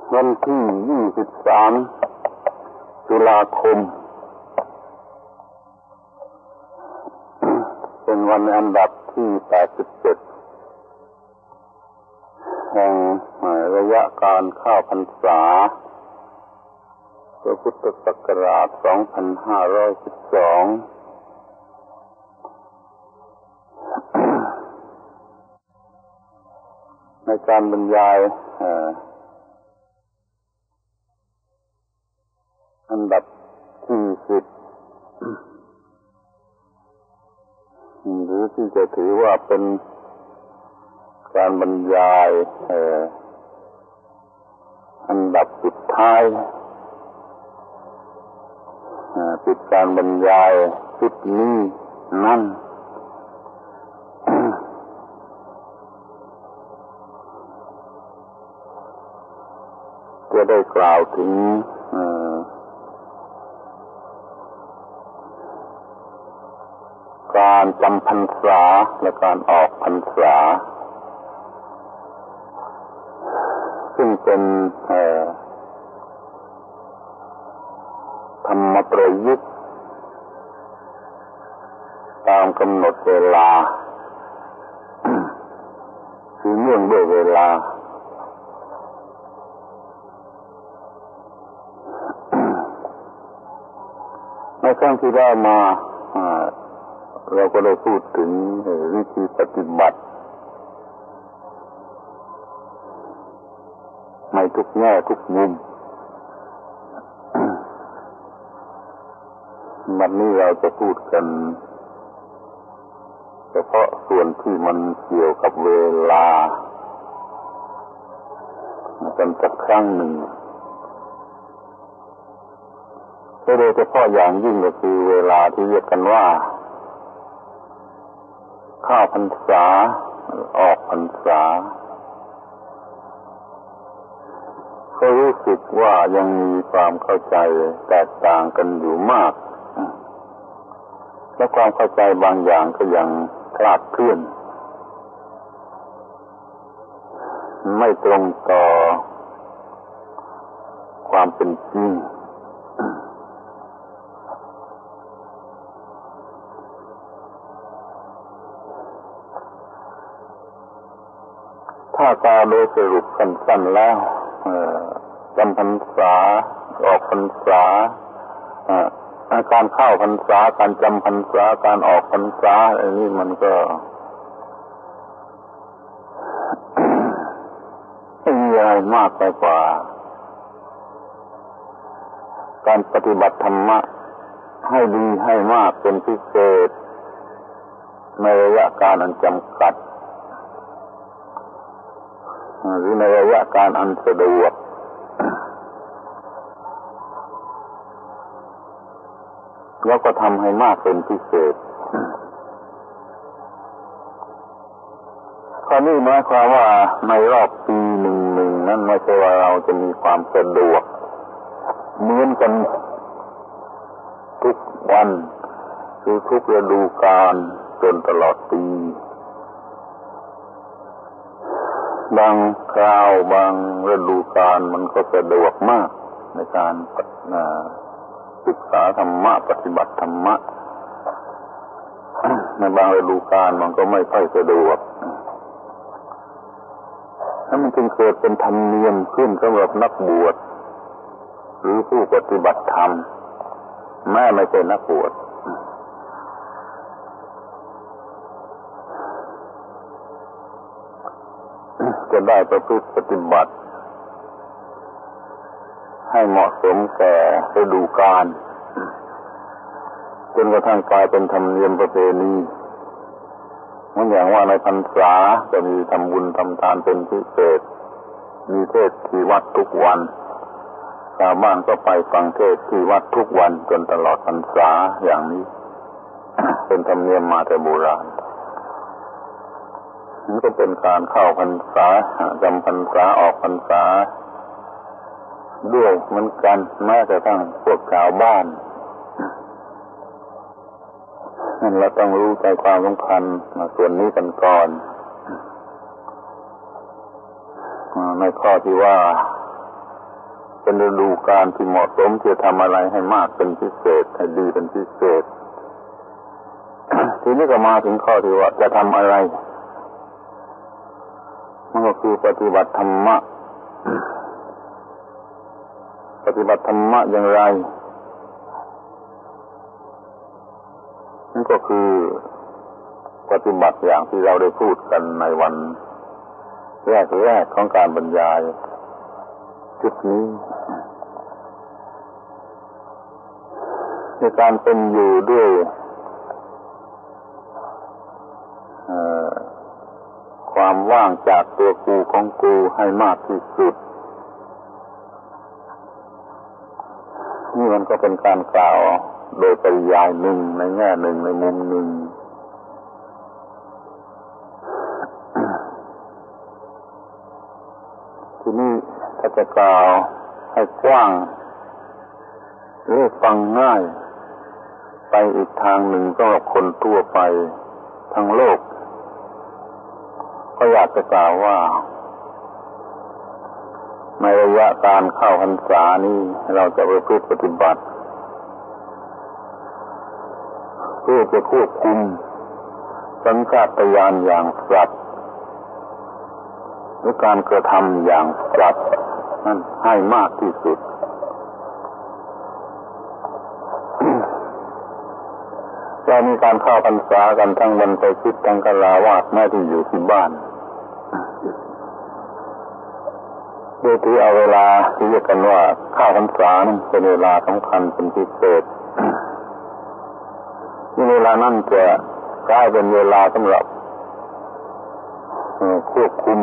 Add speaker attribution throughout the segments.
Speaker 1: วันที่23 ตุลาคมเป็นวันอันดับที่87แห่งระยะการเข้าพรรษาพระพุทธศักราช 2512ในการบรรยายอันดับที่10หรือที่จะถือว่าเป็นการบรรยายอันดับสุดท้ายปิดการบรรยายชุดนี้นั่นจะได้กล่าวถึงการจำพรรษาและการออกพรรษาซึ่งเป็นธรรมประยุกต์ตามกำหนดเวลาคือเนื่องด้วยเวลาในครั้งที่ได้มาเราก็ได้พูดถึงวิธีปฏิบัติในทุกแง่ทุกมุมวันนี้เราจะพูดกันเฉพาะส่วนที่มันเกี่ยวกับเวลากันสักครั้งหนึ่งโดยเฉพาะอย่างยิ่งก็คือเวลาที่เรียกกันว่าเข้าพรรษาออกพรรษาก็รู้สึกว่ายังมีความเข้าใจแตกต่างกันอยู่มากและความเข้าใจบางอย่างก็ยังคลาดเคลื่อนไม่ตรงต่อความเป็นจริงถ้ากล่าวโดยสรุปสั้นๆแล้วจำพรรษาออกพรรษาการเข้าพรรษาการจำพรรษาการออกพรรษาอันนี้มันก็ไม่มีอะไรมากไปกว่าการปฏิบัติธรรมะให้ดีให้มากเป็นพิเศษในระยะการอันจำกัดหรือในระยะการอันสะดวกแล้วก็ทำให้มากเป็นพิเศษข้อนี้หมายความว่าในรอบปีหนึ่งนั้นไม่ใช่ว่าเราจะมีความสะดวกเหมือนกันทุกวันคือทุกฤดูกาลจนตลอดปีบางคราวบางฤดูกาลมันก็สะดวกมากในการศึกษาธรรมะปฏิบัติธรรมะในบางฤดูกาลมันก็ไม่ค่อยสะดวกแล้วมันจึงเกิดเป็นธรรมเนียมขึ้นสำหรับนักบวชหรือผู้ปฏิบัติธรรมแม้ไม่ใช่นักบวชจะได้ประพฤติปฏิบัติให้เหมาะสมแก่ฤดูกาลจนกระทั่งกลายเป็นธรรมเนียมประเพณีเหมือนอย่างว่าในพรรษาจะมีทำบุญทำทานเป็นพิเศษมีเทศน์ที่วัดทุกวันชาวบ้านก็ไปฟังเทศน์ที่วัดทุกวันจนตลอดพรรษาอย่างนี้ เป็นธรรมเนียมมาแต่โบราณนี่ก็เป็นการเข้าพรรษาจำพรรษาออกพรรษาด้วยเหมือนกันแม้แต่ทั้งพวกชาวบ้านนั่นเราต้องรู้ใจความสำคัญส่วนนี้กันก่อนในข้อที่ว่าเป็นฤดูกาลที่เหมาะสมที่จะทำอะไรให้มากเป็นพิเศษให้ดีเป็นพิเศษ ทีนี้ก็มาถึงข้อที่ว่าจะทำอะไรมันก็คือปฏิบัติธรรมะปฏิบัติธรรมะอย่างไรนั่นก็คือปฏิบัติอย่างที่เราได้พูดกันในวันแรกของการบรรยายจุดนี้ในการเป็นอยู่ด้วยความว่างจากตัวกูของกูให้มากที่สุดนี่มันก็เป็นการกล่าวโดยปริยายหนึ่งในแง่หนึ่งในมุมหนึ่งทีนี้ถ้าจะกล่าวให้กว้างหรือฟังง่ายไปอีกทางหนึ่งก็คนทั่วไปทั้งโลกก็อยากจะกล่าวว่าในระยะการเข้าพรรษานี้เราจะประพฤติปฏิบัติเพื่อจะควบคุมสัญชาตญาณอย่างสัตว์หรือการกระทำอย่างสัตว์นั้นให้มากที่สุด จะมีการเข้าพรรษากันทั้งบรรพชิตทั้งฆราวาสแม้ที่อยู่ที่บ้านโดยที่เอาเวลาที่เรียกกันว่าเข้าพรรษานั้นเป็นเวลาสำคัญเป็นพิเศษที่เวลานั้นจะกลายเป็นเวลาสำหรับควบคุม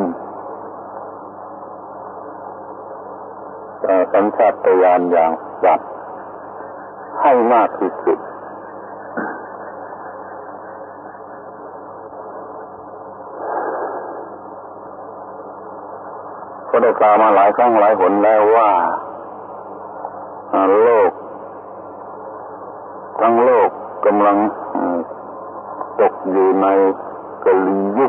Speaker 1: สัญชาตญาณอย่างสัตว์ให้มากที่สุดก็ได้กล่าวมาหลายครั้งหลายหนแล้วว่าโลกทั้งโลกกำลังตกอยู่ในกลียุค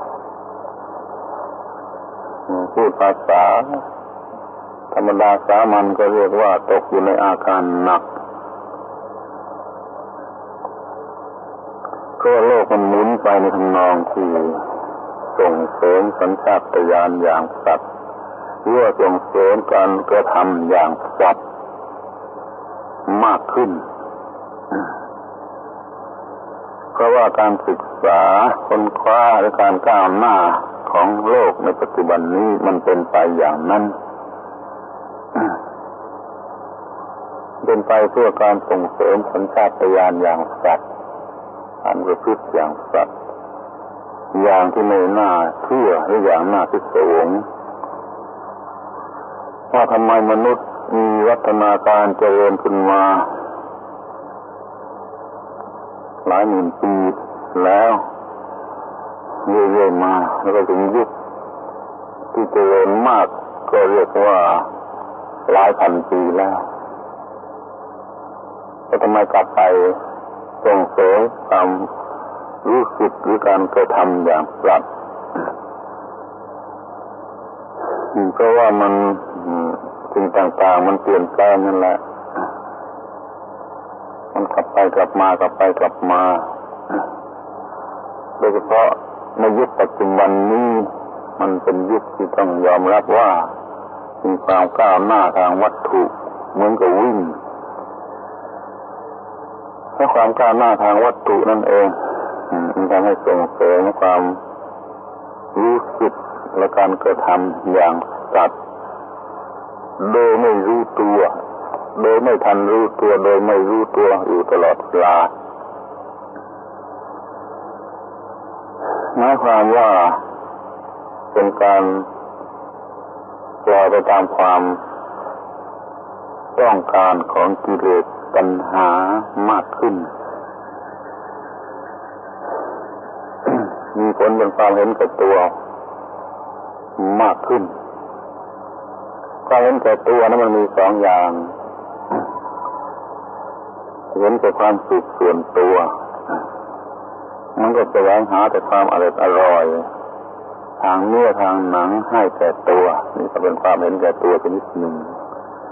Speaker 1: พูดภาษาธรรมดาสามัญก็เรียกว่าตกอยู่ในอาการหนักก็โลกมันหมุนไปในทำนองที่ส่งเสริมสัญชาตญาณอย่างสัตว์เพื่อส่งเสริมการกระทำอย่างสัตว์มากขึ้นเพราะว่าการศึกษาค้นคว้าและการก้าวหน้าของโลกในปัจจุบันนี้มันเป็นไปอย่างนั้นเป็นไปเพื่อการส่งเสริมสัญชาตญาณอย่างสัตว์การประพฤติอย่างสัตว์อย่างที่ไม่น่าเชื่อหรืออย่างน่าพิศวงว่าทำไมมนุษย์มีวัฒนาการเจริญขึ้นมาหลายหมื่นปีแล้วเรื่อยๆมาแล้วก็ถึงยุคที่เจริญมากก็เรียกว่าหลายพันปีแล้วก็ทำไมกลับไปส่งเสริมความรู้สึกหรือการกระทำอย่างสัตว์เพราะว่ามันสิ่งต่างๆมันเปลี่ยนแปลงนั่นแหละมันกลับไปกลับมากลับไปกลับมาโดยเฉพาะในยุคปัจจุบันนี้มันเป็นยุคที่ต้องยอมรับว่ามีความก้าวหน้าทางวัตถุเหมือนกับวิ่งถ้าความก้าวหน้าทางวัตถุนั่นเองมันทำให้ส่งเสริมความรู้สึกและการกระทำอย่างสัตว์โดยไม่รู้ตัวโดยไม่ทันรู้ตัวโดยไม่รู้ตัวอยู่ตลอดเวลาหมายความว่าเป็นการปล่อยไปตามความต้องการของกิเลสตัณหามากขึ้นมีผลเป็นความเห็นแก่ตัวมากขึ้นความเห็นแก่ตัวนั้นมันมีสองอย่างเห็นแก่ความสุขส่วนตัวมันก็แสวงหาแต่ความอร่อยทางเนื้อทางหนังให้แก่ตัวนี่ก็เป็นความเห็นแก่ตัวชนิดหนึ่ง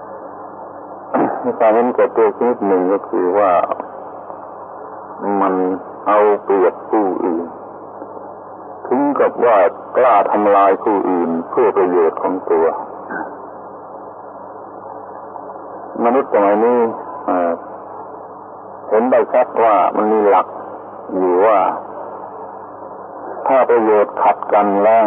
Speaker 1: การเห็นแก่ตัวชนิดหนึ่งก็คือว่ามันเอาเปรียบผู้อื่นถึงกับว่ากล้าทำลายผู้อื่นเพื่อประโยชน์ของตัวมนุษย์สมัยนี้เห็นได้ชัดว่ามันมีหลักอยู่ว่าถ้าประโยชน์ขัดกันแล้ว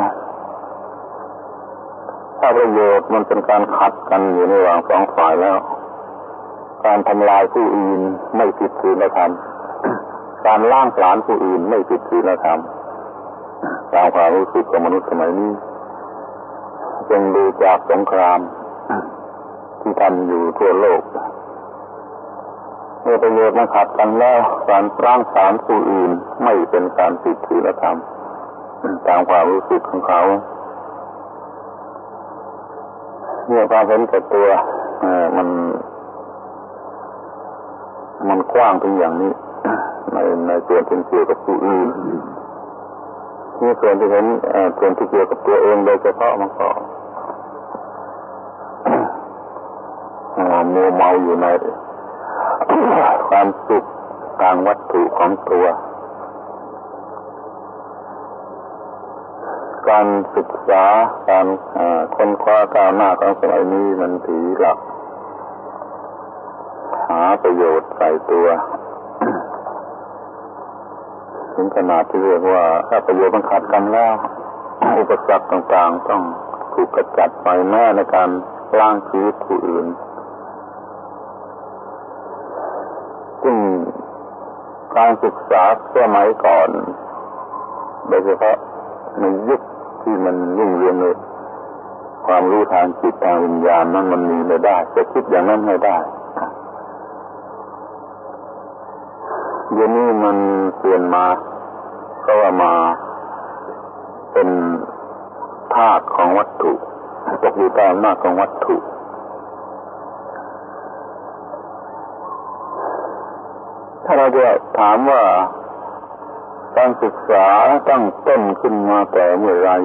Speaker 1: ถ้าประโยชน์มันเป็นการขัดกันอยู่ในระหว่างสองฝ่ายแล้วการทำลายผู้อื่นไม่ผิดศีลธรรมการล้างผลาญผู้อื่นไม่ผิดศีลธรรมตามความรู้สึกของมนุษย์สมัยนี้จงดูจากสงครามที่ทำอยู่ทั่วโลกเมื่อประโยชน์มันขัดกันแล้วการล้างผลาญผู้อื่นไม่เป็นการผิดศีลธรรมตามความรู้สึกของเขาเนี่ยความเห็นแก่ตัวมันกว้างถึงอย่างนี้ในส่วนที่เกี่ยวกับผู้อื่นนี่ส่วนที่เห็นส่วนที่เกี่ยวกับตัวเองโดยเฉพาะมันก็มัวเมาอยู่ในความสุขทางวัตถุของตัวการศึกษาการค้นคว้าก้าวหน้าของสมัยนี้มันถือหลักหาประโยชน์ใส่ตัวถึงขนาดที่เรียกว่าถ้าประโยชน์มันขัดกันแล้วอุปสรรคต่างๆต้องถูกกำจัดไปแม้ในการล้างชีวิตผู้อื่นซึ่งการศึกษาสมัยก่อนโดยเฉพาะในยุคที่มันรุ่งเรืองเลยความรู้ทางจิตทางวิญญาณนั้นมันมีไม่ได้จะคิดอย่างนั้นไม่ได้เดี๋ยวนี้มันเปลี่ยนมาเพราะว่ามาเป็นธาตุของวัตถุตกอยู่ใต้อำนาจของวัตถุถ้าเราจะถามว่าการศึกษาตั้งต้นขึ้นมาแต่เมื่อไร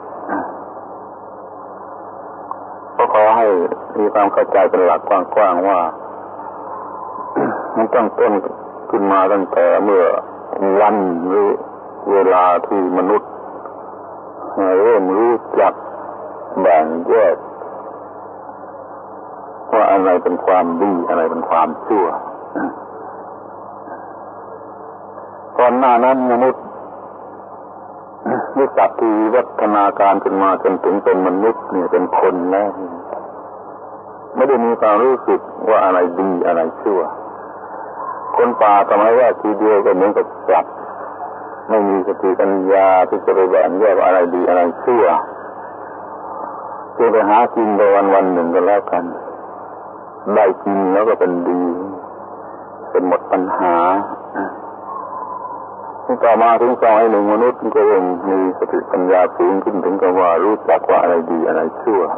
Speaker 1: ก็ขอให้มีความเข้าใจเป็นหลักกว้างๆว่ามันตั้งต้นขึ้นมาตั้งแต่เมื่อวันหรือเวลาที่มนุษย์เริ่มรู้จักแบ่งแยกว่าอะไรเป็นความดีอะไรเป็นความชั่วก่อนหน้านั้นมนุษย์รู้จักที่วัฒนาการขึ้นมาจนถึงเป็นมนุษย์นี่เป็นคนแล้วไม่ได้มีความรู้สึกว่าอะไรดีอะไรชั่วคนป่าสมัยแรกทีเดียวก็เหมือนกับสัตว์ไม่มีสติปัญญาที่จะไปแบ่งแยกว่าอะไรดีอะไรชั่วจะไปหากินไปวันๆหนึ่งก็แล้วกันได้กินแล้วก็เป็นดีเป็นหมดปัญหาต่อมาถึงสมัยหนึ่งมนุษย์ก็เริ่มมีสติปัญญาสูงขึ้นถึงกับว่ารู้จักว่าอะไรดีอะไรชั่ว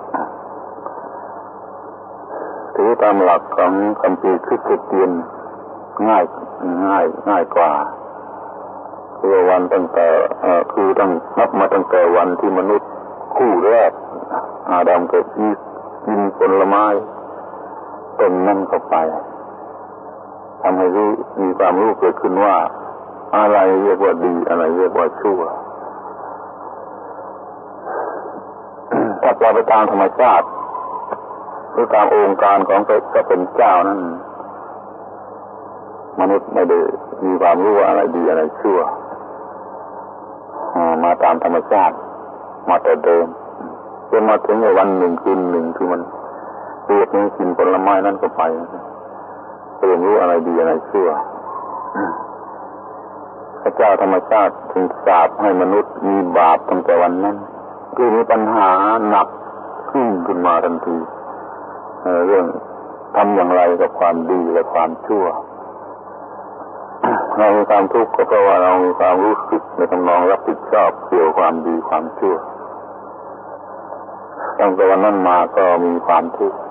Speaker 1: ถือตามหลักของคัมภีร์คริสเตียนง่ายกว่าคือวันตั้งแต่คือต้องนับมาตั้งแต่วันที่มนุษย์คู่แรกอาดัมกับอีฟกินผลไม้ต้นนั่นเข้าไปทำให้มีความรู้เกิดขึ้นว่าอะไรเรียกว่าดีอะไรเรียกว่าชั่วถ้าปล่อยไปตามธรรมชาติหรือตามองค์การของพระเป็นเจ้านั้นมนุษย์ไม่ได้มีความรู้ว่าอะไรดีอะไรชั่วมาตามธรรมชาติมาแต่เดิมจนมาถึงในวันหนึ่งคืนหนึ่งที่มันเรียกนี้กินผลไม้นั่นก็ไปเรียนรู้อะไรดีอะไรชั่วพระเจ้าธรรมชาติถึงสาปให้มนุษย์มีบาปตั้งแต่วันนั้นคือมีปัญหาหนักขึ้นมาทันทีเรื่องทำอย่างไรกับความดีและความชั่วเรามีความทุกข์ก็เพราะว่าเรามีความรู้สึกในทำนองรับผิดชอบเกี่ยวความดีความชั่วตั้งแต่วันนั้นมาก็มีความทุกข์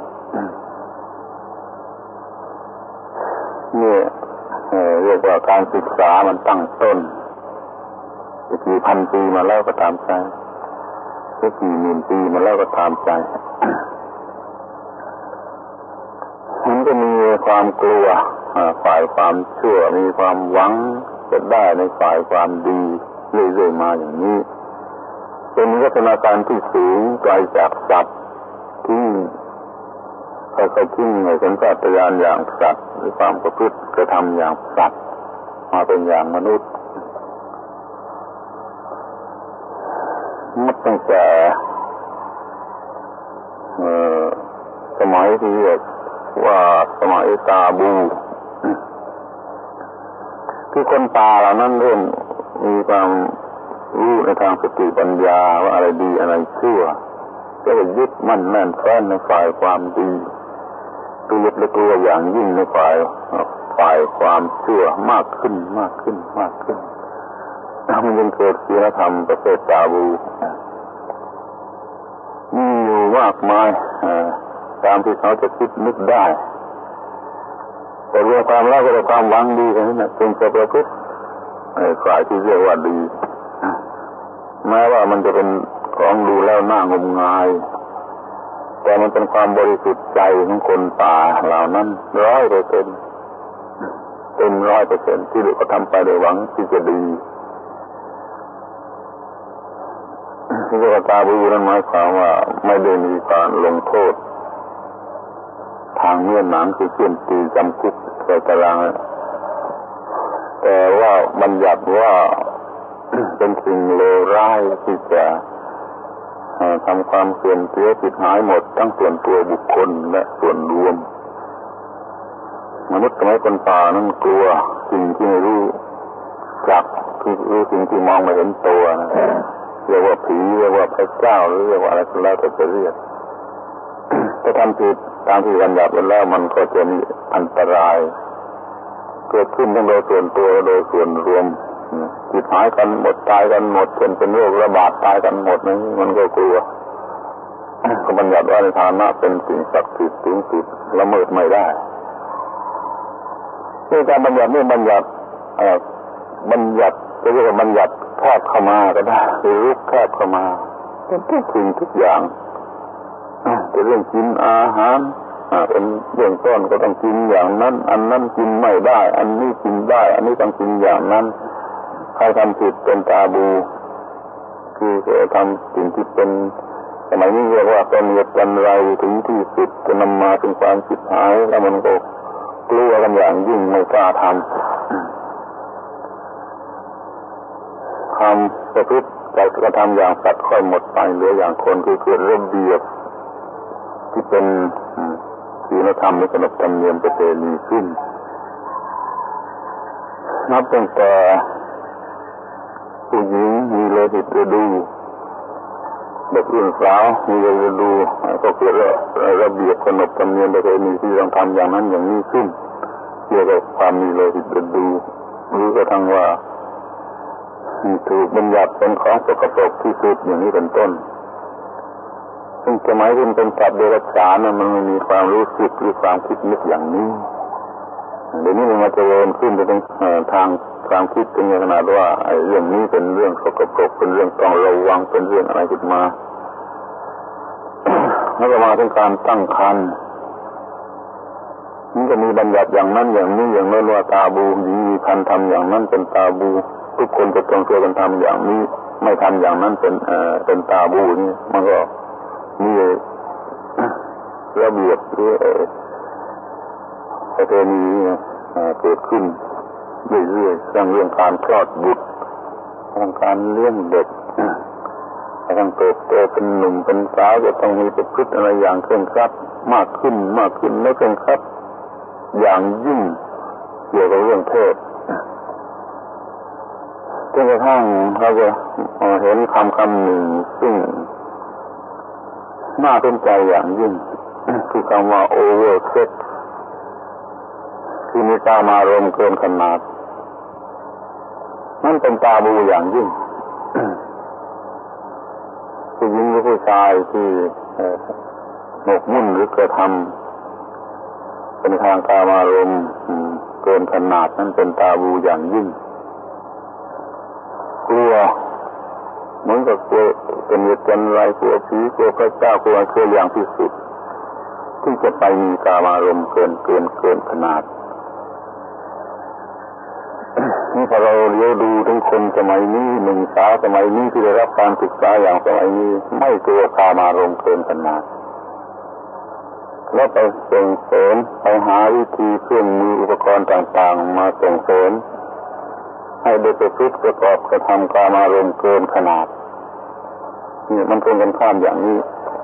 Speaker 1: เนี่ยเรียกว่าการศึกษามันตั้งต้นกี่พันปีมาแล้วก็ตามใจกี่หมื่นปีมาแล้วก็ตามใจมันก็มีความกลัวฝ่ายความชั่วมีความหวังจะได้ในฝ่ายความดีเรื่อยๆมาอย่างนี้เป็นวิวัฒนาการที่สูงไกลจากสัตว์ที่เขาทิ้งในสัญชาตญาณอย่างสัตว์หรือความประพฤติกระทำอย่างสัตว์มาเป็นอย่างมนุษย์นับตั้งแต่สมัยที่เรียกว่าสมัยตาบูคือคนป่าเหล่านั้นเริ่มมีความรู้ในทางสติปัญญาว่าอะไรดีอะไรชั่วก็จะยึดมั่นแน่นแฟ้นในฝ่ายความดีตัวยึดและตัวอย่างยิ่งในฝ่ายความชั่วมากขึ้นมันจึงเกิดศีลธรรมประเภทตาบูมีอยู่มากมายตามที่เขาจะคิดนึกได้แต่รวมความแล้วก็เป็นความหวังดีกันนะจึงจะประพฤติฝ่ายที่เรียกว่าดีแม้ว่ามันจะเป็นของดูแล้วน่างมงายแต่มันเป็นความบริสุทธิ์ใจของคนป่าเหล่านั้น 100%เต็ม 100% ที่เขาทำไปโดยหวังที่จะดีที่เรียกว่าตาบูนั้นหมายความว่าไม่ได้มีการลงโทษทางเนื้อหนังคือเสี้ยนตีจำคุกใส่ตารางแต่ว่าบัญญัติว่าเป็นสิ่งเลวร้ายที่จะทำความเสื่อมเสียผิดหายหมดทั้งส่วนตัวบุคคลและส่วนรวมมนุษย์สมัยคนป่านั้นกลัวสิ่งที่ไม่รู้จักคือสิ่งที่มองไม่เห็นตัวนะเรียกว่าผีเรียกว่าพระเจ้าหรือเรียกว่าอะไรก็แล้วแต่จะเรียกถ้าทำผิดตามที่บัญญัติไว้แล้วมันก็จะมีอันตรายเกิดขึ้นทั้งโดยส่วนตัวและโดยส่วนรวมผิดหายกันหมดตายกันหมดจนเป็นโรคระบาดตายกันหมดนั้นมันก็กลัวก็บัญญัติว่าในฐานะเป็นสิ่งศักดิ์สิทธิ์สูงสุดละเมิดไม่ได้คือการบัญญัตินี่บัญญัติจะเรียกว่าบัญญัติแคบเข้ามาก็ได้หรือรุกแคบเข้ามาเป็นทุกสิ่งทุกอย่างจะเรื่องกินอาหารเป็นเรื่องต้นก็ต้องกินอย่างนั้นอันนั้นกินไม่ได้อันนี้กินได้อันนี้ต้องกินอย่างนั้นใครทำผิดเป็นตาบูคือจะทำสิ่งที่เป็นสมัยนี้เรียกว่าเป็นเหตุกันไรถึงที่สุดจะนำมาถึงความผิดหายแล้วมันก็กลัวกันอย่างยิ่งไม่กล้าทำประพฤติกระทำอย่างสัตว์ค่อยหมดไปเหลืออย่างคนคือเกิดระเบียบที่เป็นศีลธรรมและขนบธรรมเนียมประเพณีขึ้นนับตั้งแต่ผู้หญิงมีโลหิตฤดูเด็กรุ่นสาวมีโลหิตฤดูก็เกิดระเบียบขนบธรรมเนียมประเพณีที่ต้องทำอย่างนั้นอย่างนี้ขึ้นเกี่ยวกับความมีโลหิตฤดูหรือกระทั่งว่าถูกบัญญัติเป็นของสกปรกที่สุดอย่างนี้เป็นต้นซึ่งสมัยที่เป็นสัตว์เดรัจฉานมันไม่มีความรู้สึกหรือความคิดนึกอย่างนี้เดี๋ยวนี้มันมาเจริญขึ้นไปเป็นทางความคิดเป็นขนาดว่าไอ้เรื่องนี้เป็นเรื่องสกปรกเป็นเรื่องต้องระวังเป็นเรื่องอะไรขึ้นมาแล้วก็มาถึงการตั้งครรภ์มันก็มีบัญญัติอย่างนั้นอย่างนี้อย่างนั้นว่าตาบูหญิงมีครรภ์ทำอย่างนั้นเป็นตาบูทุกคนจะต้องช่วยกันทำอย่างนี้ไม่ทำอย่างนั้นเป็นตาบูนี่มันก็มีระเบียบหรือประเพณีเกิดขึ้นเรื่อยๆเรื่องการคลอดบุตรเรื่องการเลี้ยงเด็กต้องเติบโตเป็นหนุ่มเป็นสาวจะต้องมีประพฤติอะไรอย่างเคร่งครัดมากขึ้นและเคร่งครัดอย่างยิ่งเกี่ยวกับเรื่องเพศจนกระทั่งเราจะเห็นคำหนึ่งซึ่งน่าสนใจอย่างยิ่งคือคำว่า over sex คือมีกามารมณ์เกินขนาดนั่นเป็นตาบูอย่างยิ่งผู้หญิงหรือผู้ชายที่หมกมุ่นหรือกระทำเป็นทางกามารมณ์เกินขนาดนั้นเป็นตาบูอย่างยิ่งกลัวเหมือนกับกลัวเป็นเหตุการณ์ไรกลัวผีกลัวพระเจ้ากลัวอย่างที่สุดที่จะไปมีกามารมณ์เกินขนาดนี่พอเราเลี้ยวดูถึงคนสมัยนี้หนุ่มสาวสมัยนี้ที่ได้รับการศึกษาอย่างสมัยนี้ไม่กลัวกามารมณ์เกินขนาดแล้วไปส่งเสริมไปหาวิธีเครื่องมืออุปกรณ์ต่างๆมาส่งเสริมให้ได้ประพฤติประกอบกระทำกามารมณ์เกินขนาดนี่มันเป็นกันข้ามอย่างนี้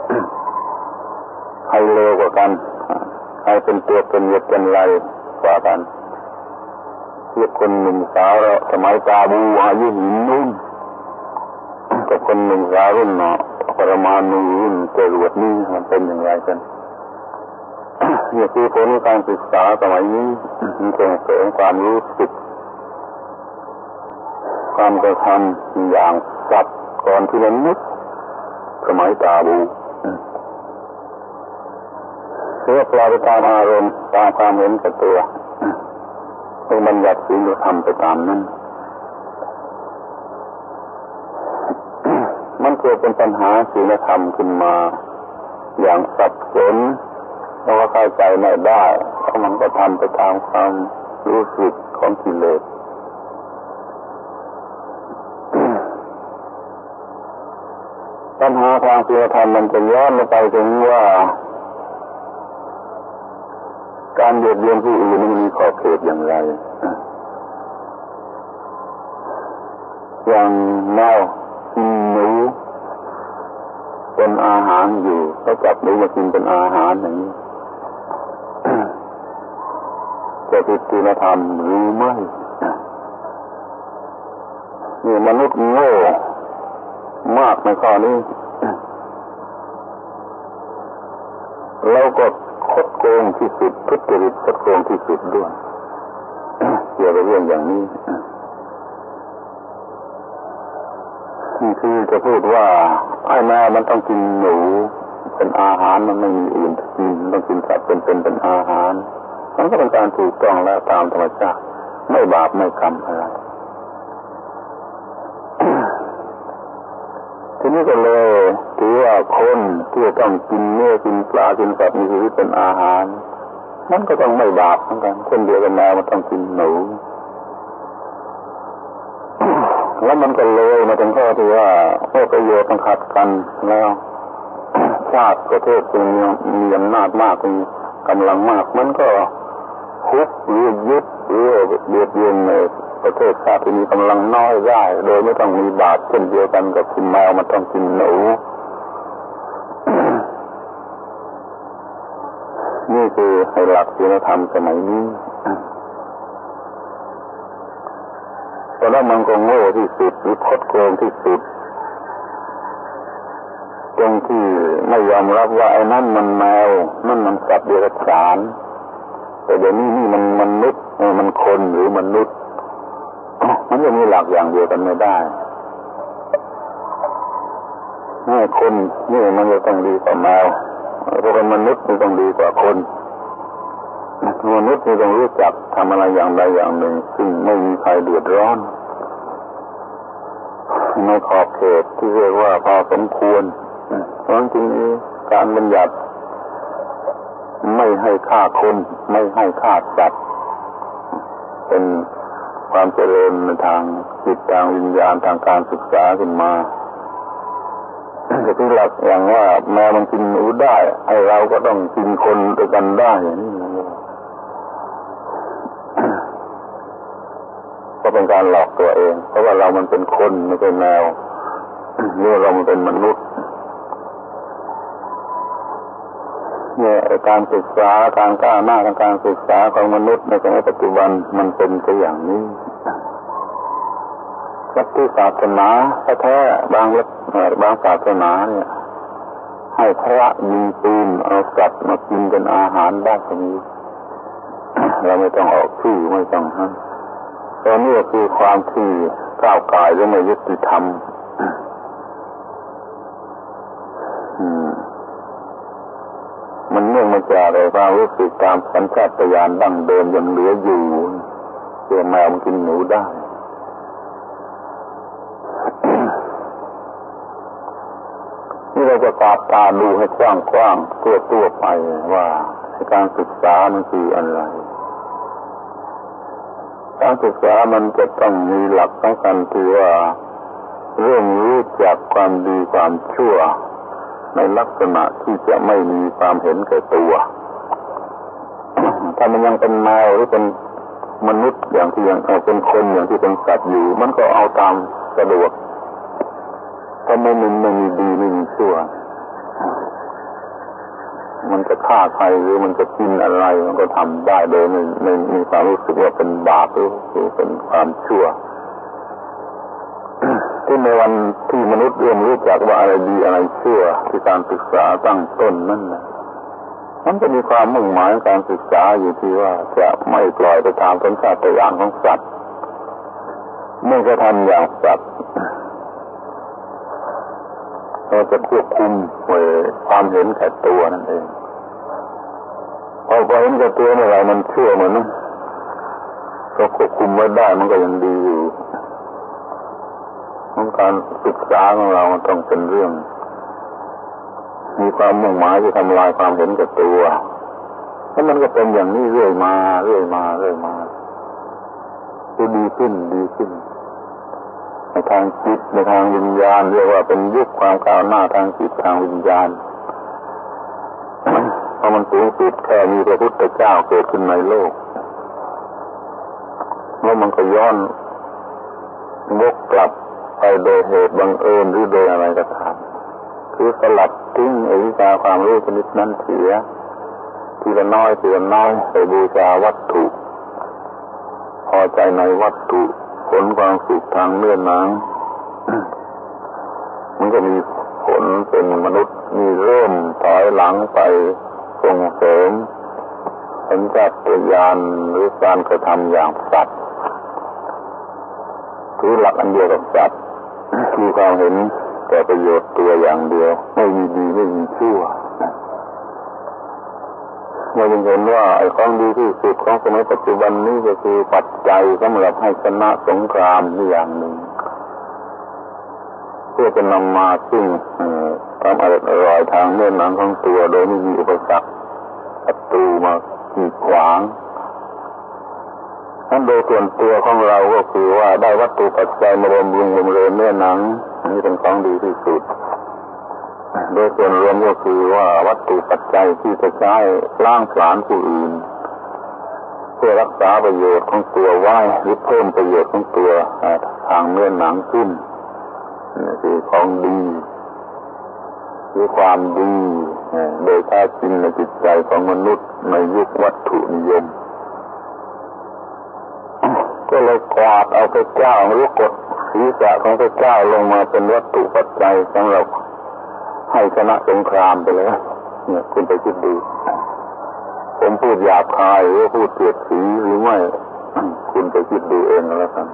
Speaker 1: ใครเลวกว่ากันใครเป็นตัวเป็นเหยียดเป็นไรกว่ากันเทียบคนหนุ่มสาวแล้วสมัยตาบูอายุหินนุ่นกับคนหนุ่มสาวรุ่นเนาะปรมาณูรุ่นจรวดนี่มันเป็นอย่างไรกันนี่คือผลการศึกษาสมัยนี้มันส่งเสริมความรู้สึกความกระทำอย่างสัตว์ก่อนที่นั้นนิดสมัยตาบูเพื่อปลายตามอารมณ์ตามความเห็นกับตัวต้องบัญญัติศีลธรรมไปตามนั้นมันเกิดเป็นปัญหาศีลธรรมขึ้นมาอย่างสับสนเราก็เข้าใจไม่ได้เพราะมันก็ทำไปตามความรู้สึกของกิเลสปัญหาทางศีลธรรมมันจะย้อนไปถึงว่าการเบียดเบียนผู้อื่นมีขอบเขตอย่างไรอย่างแมวกินหนูเป็นอาหารอยู่เขาจับหนูมากินเป็นอาหารอย่างนี้จะผิดศีลธรรมหรือไม่นี่มนุษย์โง่มากในข้อนี้แล้วก็คดโกงที่สุดทุจริตคดโกงที่สุดด้วยเกี่ยวกับเรื่องอย่างนี้นี่คือจะพูดว่าไอ้แม่มันต้องกินหนูเป็นอาหารมันไม่มีอื่นกินต้องกินสัตว์เป็นอาหารมันก็เป็นการถูกต้องแล้วตามธรรมชาติไม่บาปไม่กรรมอะไรทีนี้ก็เลยถือว่าคนที่จะต้องกินเนื้อกินปลากินสัตว์มีชีวิตเป็นอาหารมันก็ต้องไม่บาปเหมือนกันคนเดียวกันแมวมันต้องกินหนูแล้วมันก็เลยมาถึงข้อที่ว่าเมื่อประโยชน์มันขัดกันแล้วชาติประเทศจึงมีอำนาจมากมีกำลังมากมันก็คุกหรือยึดหรือเบียดเบียนในประเทศชาติที่มีกำลังน้อยได้โดยไม่ต้องมีบาปเช่นเดียวกันกับกินแมวมันต้องกินหนู นี่คือให้หลักศีลธรรมสมัยนี้เพราะนั้นมันก็โง่ที่สุดหรือคดโกงที่สุดตรงที่ไม่ยอมรับว่าไอ้นั่นมันแมวนั่นมันสัตว์เดรัจฉานแต่เดี๋ยวนี้นี่มันมนุษย์มันคนหรือมนุษย์มันจะมีหลักอย่างเดียวกันไม่ได้คนนี่มันจะต้องดีกว่าแมวเพราะเป็นมนุษย์มันต้องดีกว่าคนมนุษย์นี่ต้องรู้จักทำอะไรอย่างใดอย่างหนึ่งซึ่งไม่มีใครเดือดร้อนในขอบเขตที่เรียกว่าพอสมควรเพราะฉะนั้นจึงการบัญญัติไม่ให้ฆ่าคนไม่ให้ฆ่าสัตว์เป็นความเจริญในทางจิตทางวิญญาณทางการศึกษาขึ้นมาที่หลักอย่างว่าแมวมันกินหนูได้ไอ้เราก็ต้องกินคนด้วยกันได้อย่างนี้ก็เป็นการหลอกตัวเองเพราะว่าเรามันเป็นคนไม่ใช่แมวหรือเรามันเป็นมนุษย์เนี่ยการศึกษาการก้าวหน้าทางการศึกษาของมนุษย์ในสมัยปัจจุบันมันเป็นไปอย่างนี้ลัทธิศาสนาแท้ๆบางศาสนาเนี่ยให้พระยิงปืนเอาสัตว์มากินเป็นอาหารได้ก็มีเราไม่ต้องออกชื่อไม่ต้องตอนนี้ก็คือความที่ก้าวไกลและไม่ยุติธรรมมันเนื่องมาจากอะไรความรู้สึกตามสัญชาตญาณดั้งเดิมยังเหลืออยู่เชื่อแมวมันกินหนูได้นี่เราจะกาดตาดูให้กว้างๆทั่วๆไปว่าการศึกษามันคืออะไรการศึกษามันจะต้องมีหลักสำคัญที่ว่าเริ่มรู้จักความดีความชั่วในลักษณะที่จะไม่มีความเห็นแก่ตัวถ้ามันยังเป็นแมวหรือเป็นมนุษย์อย่างที่ยังเป็นคนอย่างที่เป็นสัตว์อยู่มันก็เอาตามสะดวกถ้าไม่มีดีไม่มีชั่วมันจะฆ่าใครหรือมันจะกินอะไรมันก็ทำได้โดยไม่มีความรู้สึกว่าเป็นบาปหรือเป็นความชั่วที่ในวันที่มนุษย์เริ่มรู้จักว่าอะไรดีอะไรชั่วที่การศึกษาตั้งต้นนั่นนะมันจะมีความมุ่งหมายการศึกษาอยู่ที่ว่าจะไม่ปล่อยไปตามสัญชาตญาณของสัตว์ไม่กระทำอย่างสัตว์เราจะควบคุมความเห็นแก่ตัวนั่นเองพอเห็นแก่ตัวเมื่อไรมันชั่วเหมือนนั้นเราควบคุมไว้ได้มันก็ยังดีอยู่การศึกษาของเราต้องเป็นเรื่องมีความมุ่งหมายจะทำลายความเห็นแก่ตัวแล้วมันก็เป็นอย่างนี้เรื่อยมาคือดีขึ้นในทางจิตในทางวิญญาณเรียกว่าเป็นยุคความก้าวหน้าทางจิตทางวิญญาณเพราะมันสูงสุดแค่มีพระพุทธเจ้าเกิดขึ้นในโลกแล้วมันก็ย้อนวกกลับไปโดยเหตุบังเอิญหรือโดยอะไรก็ตามคือสลัดทิ้งวิชาความรู้ชนิดนั้นเสียทีละน้อยไปบูชาวัตถุพอใจในวัตถุผลความสุขทางเนื้อหนังมันก็มีผลเป็นมนุษย์มีเริ่มถอยหลังไปส่งเสริมสัญชาตญาณหรือการกระทำอย่างสัตว์คือหลักอันเดียวกับสัตว์มีความเห็นแต่ประโยชน์ตัวอย่างเดียวไม่มีดีไม่มีชั่วเราจึงเห็นว่าไอ้ของดีที่สุดของสมัยปัจจุบันนี้ก็คือปัจจัยสำหรับให้ชนะสงครามนี่อย่างหนึ่งเพื่อจะนำมาซึ่งความอร่อยทางเนื้อหนังของตัวโดยไม่มีอุปสรรคศัตรูมากีดขวางนั้นโดยส่วนตัวของเราก็คือว่าได้วัตถุปัจจัยมาบำรุงเนื้อหนังนี่เป็นของดีที่สุดโดยส่วนรวมก็คือว่าวัตถุปัจจัยที่จะใช้ล้างผลาญผู้อื่นเพื่อรักษาประโยชน์ของตัวไว้หรือเพิ่มประโยชน์ของตัวทางเนื้อหนังขึ้นนี่คือของดีหรือความดีโดยแท้จริงในจิตใจของมนุษย์ในยุควัตถุนิยมก็เลยกวาดเอาพระเจ้าหรือกดศีรษะของพระเจ้าลงมาเป็นวัตถุปัจจัยสำหรับให้ชนะสงครามไปเลยเนี่ยคุณไปคิดดูผมพูดหยาบคายหรือพูดเสียดสีหรือไม่คุณไปคิดดูเองแล้วกัน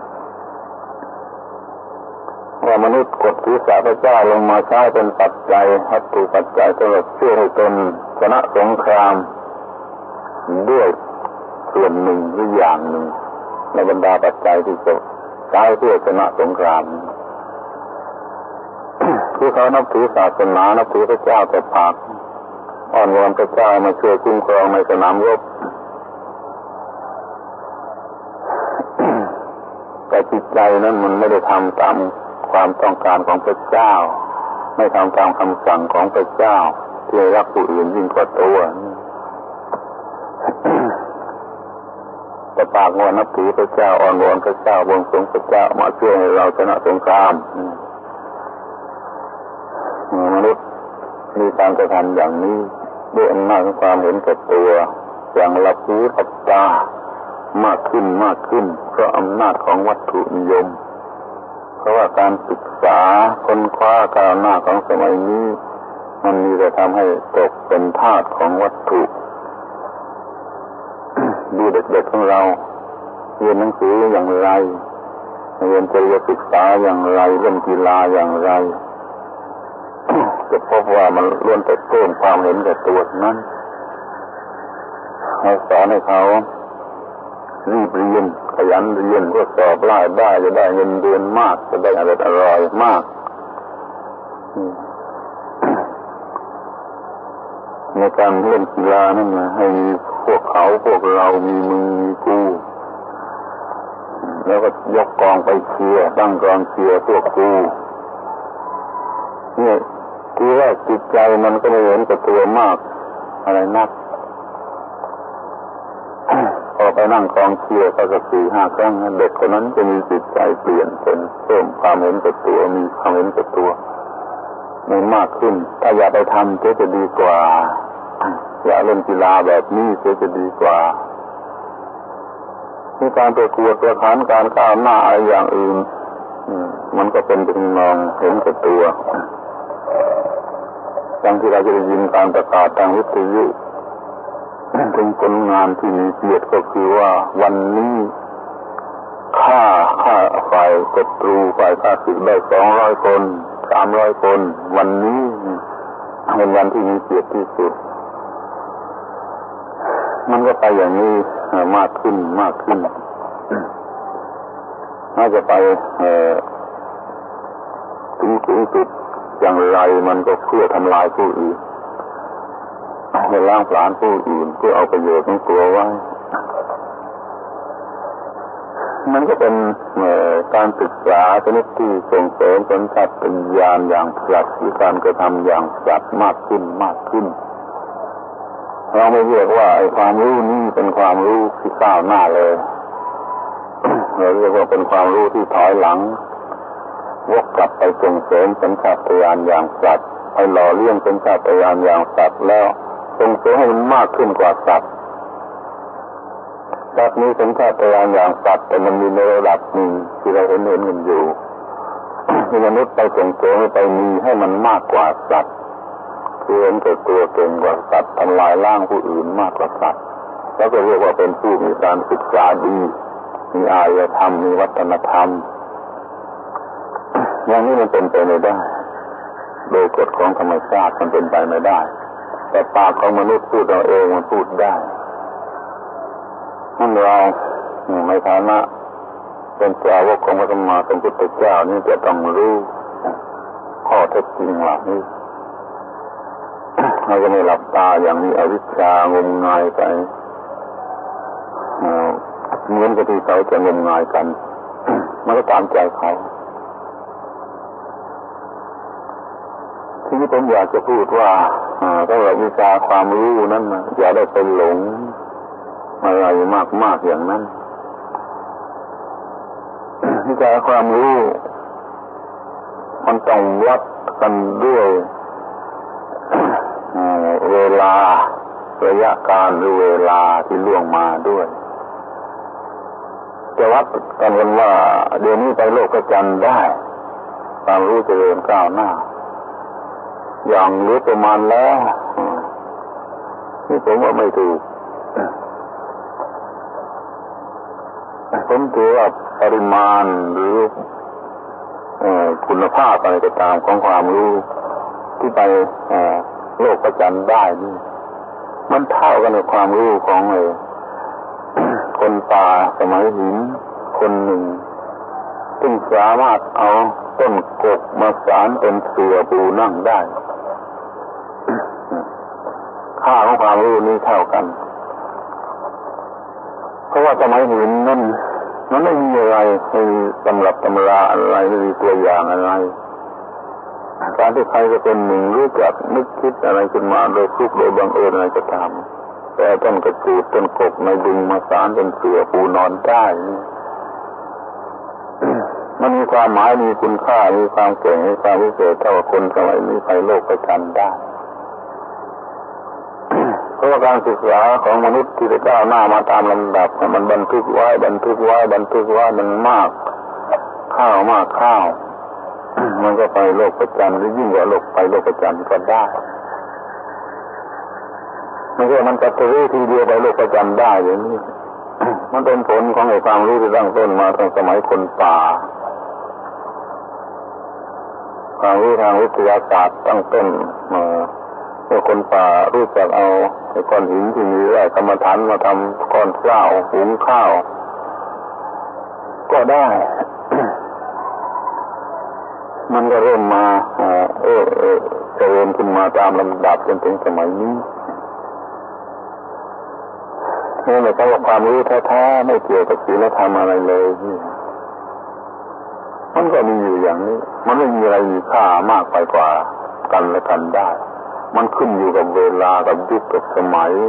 Speaker 1: ว่ามนุษย์กดศีรษะพระเจ้าลงมาใช้เป็นปัจจัยวัตถุปัจจัยสำหรับช่วยให้ตนชนะสงครามด้วยส่วนหนึ่งหรืออย่างหนึ่งในบรรดาปัจจัยที่จะใช้เพื่อชนะสงครามคือเขานับถือศาสนานับถือพระเจ้าแต่ปากอ้อนวอนพระเจ้ามาช่วยคุ้มครองในสนามรบแต่จิตใจนั้นมันไม่ได้ทำตามความต้องการของพระเจ้าไม่ทำตามคำสั่งของพระเจ้าที่รักผู้อื่นยิ่งกว่าตัวแต่ปากว่านับถือพระเจ้าอ้อนวอนพระเจ้าบวงสรวงพระเจ้ามาช่วยให้เราชนะสงครามมนุษย์มีการกระทำอย่างนี้ด้วยอำนาจของความเห็นแก่ตัวอย่างลับหูลับตามากขึ้นเพราะอำนาจของวัตถุนิยมเพราะว่าการศึกษาค้นคว้าก้าวหน้าของสมัยนี้มันมีแต่ทำให้ตกเป็นทาสของวัตถุดูเด็กๆของเราเรียนหนังสืออย่างไรเรียนจริยศึกษาอย่างไรเล่นกีฬาอย่างไรจะพบว่ามันล้วนแต่เพิ่มความเห็นแก่ตัวนั้นเราสอนให้เขารีบเรียนขยันเรียนเพื่อสอบได้จะได้เงินเดือนมากจะได้อร่อยมากในการเล่นกีฬานั่นนะให้มีพวกเขาพวกเรามีมึงมีกูแล้วก็ยกกองไปเชียร์ตั้งกองเชียร์พวกกูเนี่ยทีแรกจิตใจมันก็ไม่เห็นกับตัวมากอะไรนักพอไปนั่งกองเชียร์ก็จะ4-5 ครั้งเด็กคนนั้นจะมีจิตใจเปลี่ยนเป็นเพิ่มความเห็นกับตัวมีความเห็นกับตัวมันมากขึ้นถ้าอย่าไปทำจะดีกว่าอย่าเล่นกีฬาแบบนี้จะดีกว่าในการประกวดประขันการก้าวหน้าอะไรอย่างอื่นมันก็เป็นถึงมองเห็นกับตัวดังที่เราจะได้ยินการประกาศทางวิทยุถึงผลงานที่มีเกียรติก็คือว่าวันนี้ฆ่าฝ่ายศัตรูฝ่ายข้าศึกได้200 คน300 คนวันนี้เป็นวันที่มีเกียรติที่สุดมันก็ไปอย่างนี้มากขึ้นน่าจะไปถึงสูงสุดอย่างไรมันก็เพื่อทำลายผู้อื่นให้ล้างผลาญผู้อื่นเพื่อเอาประโยชน์ของตัวไว้มันก็เป็นการศึกษาชนิดที่ส่งเสริมสัญชาตญาณอย่างสัตว์หรือการกระทำอย่างสัตว์มากขึ้นเราไม่เรียกว่าไอ้ความรู้นี่เป็นความรู้ที่ก้าวหน้าเลยเราเรียกว่าเป็นความรู้ที่ถอยหลังวกกลับไปส่งเสริมสัญชาตญาณอย่างสัตว์ไปหล่อเลี้ยงสัญชาตญาณอย่างสัตว์แล้วส่งเสริมให้มันมากขึ้นกว่าสัตว์แบบนี้สัญชาตญาณอย่างสัตว์แต่มันมีในระดับหนึ่งที่เราเห็นกันอยู่ที่มนุษย์ไปส่งเสริมไปมีให้มันมากกว่าสัตว์คือเห็นแก่ตัวเก่งกว่าสัตว์ทำลายล้างผู้อื่นมากกว่าสัตว์แล้วก็เรียกว่าเป็นผู้มีการศึกษาดีมีอารยธรรมมีวัฒนธรรมอย่างนี้มันเป็นไปไม่ได้โดยกฎของธรรมชาติมันเป็นไปไม่ได้แต่ปากของมนุษย์พูดเอาเองมันพูดได้นั่นเราในฐานะเป็นสาวกของพระสัมมาสัมพุทธเจ้านี่จะต้องรู้ข้อเท็จจริงเหล่านี้เราจะไม่หลับตาอย่างมีอวิชชางมงายไปเหมือนกับที่เขาจะงมงายกันมันก็ตามใจเขาที่ผมอยากจะพูดว่าถ้าเราวิชาความรู้นั้นอย่าได้ไปหลงอะไรมากอย่างนั้นวิชาความรู้มันต้องวัดกันด้วยเวลาระยะการหรือเวลาที่ล่วงมาด้วยจะวัดกันว่าเดี๋ยวนี้ไปโลกจันทร์ได้ความรู้เจริญก้าวหน้าอย่างเหลือประมาณแล้วนี่ผมว่าไม่ถูกผมถือว่าปริมาณหรือคุณภาพอะไรก็ตามของความรู้ที่ไปโลกจันทร์ได้นี่มันเท่ากันกับความรู้ของคนป่าสมัยหินคนหนึ่งซึ่งสามารถเอาต้นกกมาสานเป็นเสื่อปูนั่งได้ค่าของความรู้นี้เท่ากันเพราะว่าสมัยหินนั่นมันไม่มีอะไรไม่มีตำรับตำราอะไรไม่มีตัวอย่างอะไรการที่ใครจะเป็นหนึ่งรู้จักนึกคิดอะไรขึ้นมาโดยฟลุกโดยบังเอิญอะไรก็ตามแต่ต้นกระจูดต้นกกในดึงมาสานเป็นเสื่อปูนอนได้มันมีความหมายมีคุณค่ามีความเก่งมีความพิเศษเท่ากับคนสมัยนี้ไปโลกประจันได้เพราะว่าการศึกษาของมนุษย์ที่จะก้าวหน้ามาตามลำดับมันบันทึกไว้มันมากข้าวมันก็ไปโลกประจันหรือยิ่งกว่าโลกประจันก็ได้ไม่ใช่มันจะรู้ทีเดียวไปโลกประจันได้อย่างนี้มันเป็นผลของไอ้ความรู้ที่ตั้งต้นมาตั้งสมัยคนป่าความรู้ทางวิทยาศาสตร์ตั้งต้นเมื่อคนป่ารู้จักเอาไอ้ก้อนหินที่มีแร่กรรมฐานมาทำก้อนข้าวหุงข้าวก็ได้ มันก็เริ่มมาเจริญขึ้นมาตามลำดับจนถึงสมัยนี้นี่หมายความว่าความรู้แท้ๆไม่เกี่ยวกับศีลธรรมอะไรเลยมันก็มีอยู่อย่างนี้มันไม่มีอะไรมีค่ามากไปกว่ากันและกันได้มันขึ้นอยู่กับเวลากับยุคกับสมัย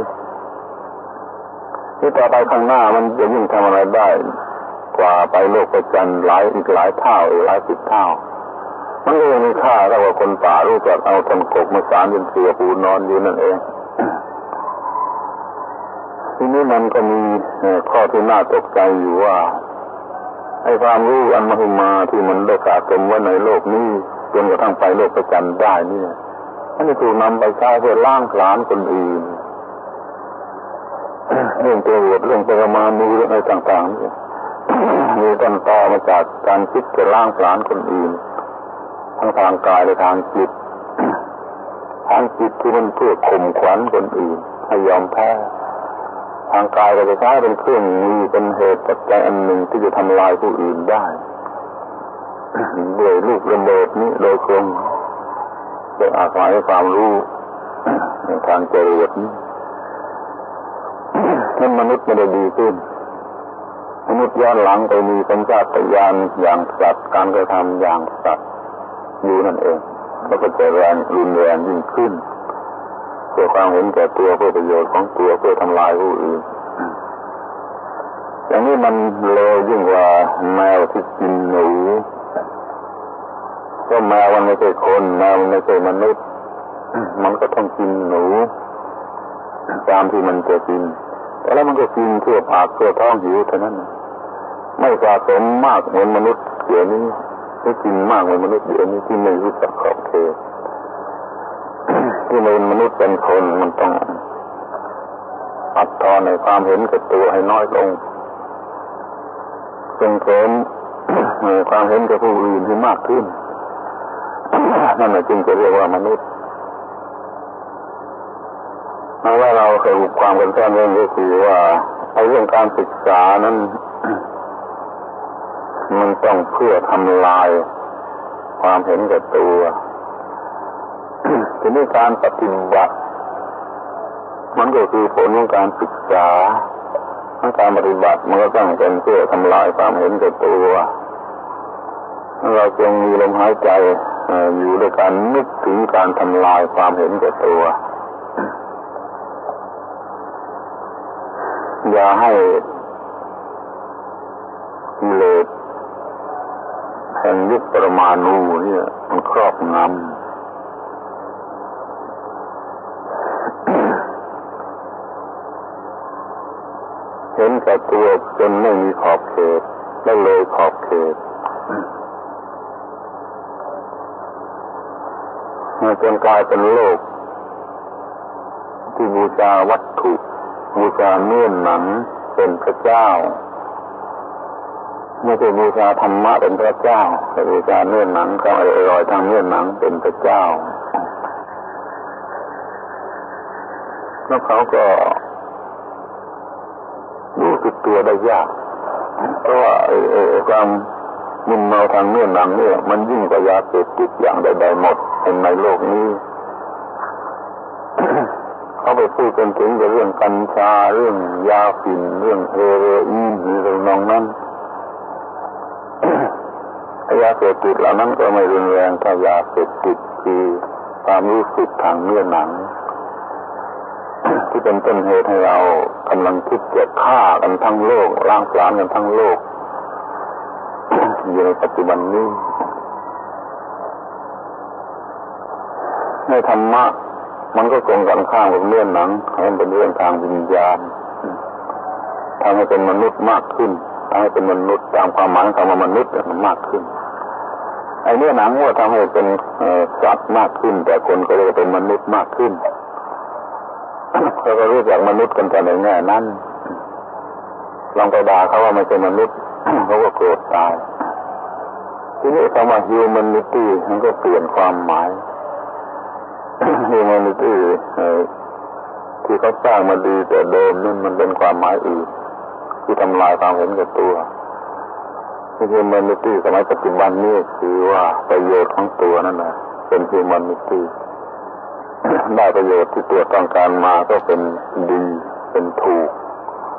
Speaker 1: ที่ต่อไปข้างหน้ามันจะยิ่งทำอะไรได้กว่าไปโลกประจันอีกหลายเท่าหลายสิบเท่ามันก็ยังมีค่าเท่ากับคนป่ารู้จักเอาต้นกกมาสานเป็นเสื่อปูนอนอยู่นั่นเองทีนี้มันก็มีข้อที่น่าตกใจอยู่ว่าไอ้ความรู้อันมหึมาที่มันได้สะสมไว้ในโลกนี้จนกระทั่งไปโลกประจันได้เนี่ยมันถูกนำไปใช้เพื่อล้างผลาญคนอื่นเรื่องตัวเรื่องปรมาณูเรื่องอะไรต่างๆนี่มีต้นตอมาจากการคิดจะล้างผลาญคนอื่นทั้งทางกายและทางจิตทางจิตที่มันเพื่อข่มขวัญคนอื่นให้ยอมแพ้ทางกายก็จะใช้เป็นเครื่องมือเป็นเหตุปัจจัยอันหนึ่งที่จะทำลายผู้อื่นได้ด้วยลูกระเบิดนี้โดยตรงโดยอาศัยความรู้ในทางจรวดนี้ให้มนุษย์ไม่ได้ดีขึ้นมนุษย์ย้อนหลังไปมีสัญชาตญาณอย่างสัตว์การกระทำอย่างสัตว์อยู่นั่นเองแล้วก็จะรุนแรงยิ่งขึ้นเพื่อความเห็นแก่ตัวเพื่อประโยชน์ของตัวเพื่อทำลายผู้อื่นอย่างนี้มันเลวยิ่งกว่าแมวที่กินหนูเพราะแมวมันไม่ใช่คนแมวมันไม่ใช่มนุษย์มันก็ต้องกินหนูตามที่มันจะกินแล้วมันก็กินเพื่อปากเพื่อท้องหิวเท่านั้นไม่สะสมมากเหมือนมนุษย์เดี๋ยวนี้ไม่กินมากเหมือนมนุษย์เดี๋ยวนี้ที่ไม่รู้จักขอบเขตที่เป็นมนุษย์เป็นคนมันต้องตัดทอนในความเห็นแก่ตัวให้น้อยลงส่งเสริมความเห็นแก่ผู้อื่นให้มากขึ้นนั่นแหละจึงจะเรียกว่ามนุษย์เพราะว่าเราเคยอุปความกันแท้เรื่องก็คือว่าไอ้เรื่องการศึกษานั้นมันต้องเพื่อทำลายความเห็นแก่ตัวทีนี้การปฏิบัติมันก็คือผลของการศึกษาการปฏิบัติมันก็ต้องเป็นเพื่อทำลายความเห็นแก่ตัวเราจึงมีลมหายใจอยู่ด้วยการนึกถึงการทำลายความเห็นแก่ตัวอย่าให้กิเลสแห่งยุคปรมาณูเนี่ยมันครอบงำเห็นแก่ตัวจนไม่มีขอบเขตและเลยขอบเขตจนกลายเป็นโลกที่บูชาวัตถุบูชาเนื้อหนังเป็นพระเจ้าไม่ใช่บูชาธรรมะเป็นพระเจ้าแต่บูชาเนื้อหนังก็อร่อยทางเนื้อหนังเป็นพระเจ้าแล้วเขาก็รู้สึกตัวได้ยากเพราะว่าความมึนเมาทางเนื้อหนังเนี่ยมันยิ่งกว่ายาเสพติดอย่างใดๆหมดในโลกนี้ เขาไปพูดกันถึงเรื่องกัญชาเรื่องยาฝิ่นเรื่องเฮโรอีนหรือเรื่องนองนั้น ยาเสพติดเหล่านั้นก็ไม่รุนแรงเท่ายาเสพติดคือความรู้สึกทางเนื้อหนัง ที่เป็นต้นเหตุให้เรากำลังคิดจะฆ่ากันทั้งโลกล้างผลาญกันทั้งโลก อยู่ในปัจจุบันนี้ในธรรมะมันก็ตรงกันข้ามกับเรื่องหนังให้มันเป็นเรื่องทางวิญญาณทำให้เป็นมนุษย์มากขึ้นทำให้เป็นมนุษย์ตามความหมายของคำว่ามนุษย์มันมากขึ้นไอ้เนื้อหนังว่าทำให้เป็นสัตว์มากขึ้นแต่คนก็เลยเป็นมนุษย์มากขึ้นเราก็รู้จักมนุษย์กันแต่ในแง่นั้นลองไปด่าเขาว่าไม่ใช่มนุษย์ เขาก็โกรธตายทีนี้คำว่า humanity มันก็เปลี่ยนความหมาย humanity ที่เขาสร้างมาดีแต่เดิมนั่นมันเป็นความหมายอื่นที่ทำลายความเห็นแก่ตัว humanity สมัยปัจจุบันนี้คือว่าประโยชน์ของตัวนั่นแหละเป็น humanity ได้ประโยชน์ที่ตัวต้องการมาก็เป็นดีเป็นถูก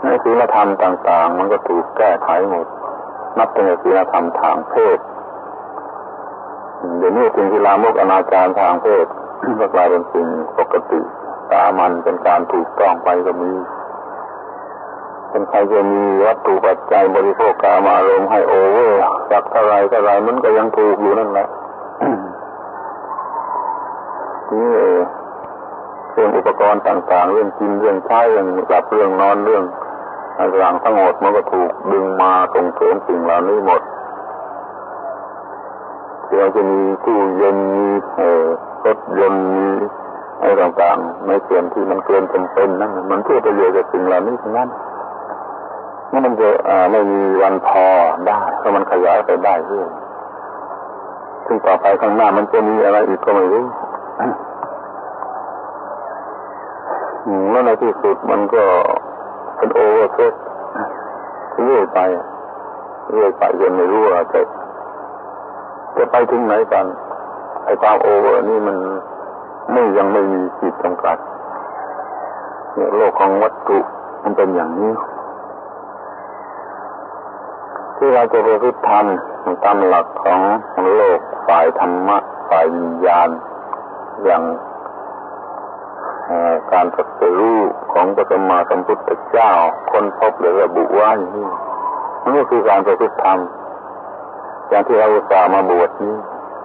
Speaker 1: ในศีลธรรมต่างๆมันก็ถูกแก้ไขหมดนับตั้งแต่ศีลธรรมทางเพศเดี๋ยวนี้สิ่งที่ลามกอนาจารทางเพศก็กลายเป็นสิ่งปกติสามัญเป็นการถูกต้องไปก็มีเป็นใครจะมีวัตถุปัจจัยบริโภคกามารมณ์ให้โอเวอร์สักเท่าไรมันก็ยังถูกอยู่นั่นแหละนี่เรื่องอุปกรณ์ต่างๆเรื่องกินเรื่องใช้เรื่องหลับเรื่องนอนเรื่องต่างๆทั้งหมดมันก็ถูกดึงมาส่งเสริมสิ่งเหล่านี้หมดที่เราจะมีตู้เย็นมีรถยนต์มีอะไรต่างๆในส่วนที่มันเกินจำเป็นนั่นมันเพื่อประโยชน์กับสิ่งเหล่านี้ทั้งนั้นมันจะไม่มีวันพอได้เพราะมันขยายไปได้เรื่อยซึ่งต่อไปข้างหน้ามันจะมีอะไรอีกก็ไม่รู้แล้วในที่สุดมันก็เป็นโอเวอร์เซ็ตเรื่อยไปจนไม่รู้ว่าจะไปถึงไหนกันไอ้ความโอเวอร์นี่มันยังไม่มีขีดจำกัดเนี่ยโลกของวัตถุมันเป็นอย่างนี้ที่เราจะประพฤติธรรมตามหลักของโลกฝ่ายธรรมะฝ่ายวิญญาณอย่างการตรัสรู้ของพระสัมมาสัมพุทธเจ้าค้นพบหรือระบุไว้นี่มันก็คือการประพฤติธรรมอย่างที่เราอุตส่าห์มาบวชนี้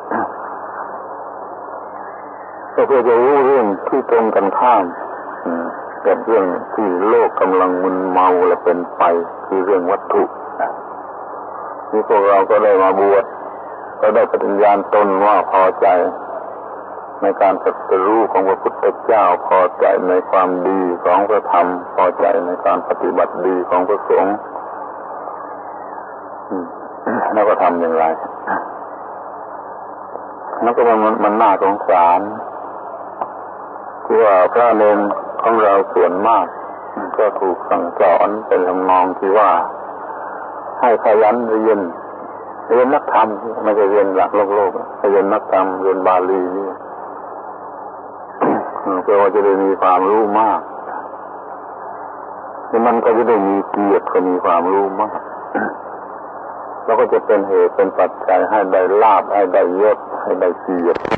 Speaker 1: ก็เพื่อจะรู้เรื่องที่ตรงกันข้ามกับเรื่องที่โลกกำลังมึนเมาและเป็นไปคือเรื่องวัตถุนี่พวกเราก็ได้มาบวชก็ได้ปฏิญาณตนว่าพอใจในการตรัสรู้ของพระพุทธเจ้าพอใจในความดีของพระธรรมพอใจในการปฏิบัติดีของพระสงฆ์แล้วก็ทำอย่างไรแล้วก็มันน่าสงสารที่ว่าพระเนรของเราส่วนมากก็ถูกสั่งสอนเป็นทำนองที่ว่าให้ขยันเรียนนักธรรมไม่ใช่เรียนหลักโลกให้เรียนนักธรรมเรียนบาลีนี่เพื่อว่าจะได้มีความรู้มากแล้วมันก็จะได้มีเกียรติก็มีความรู้มากแล้วก็จะเป็นเหตุเป็นปัจจัยให้ได้ลาภให้ได้ยศให้ได้เกียรติ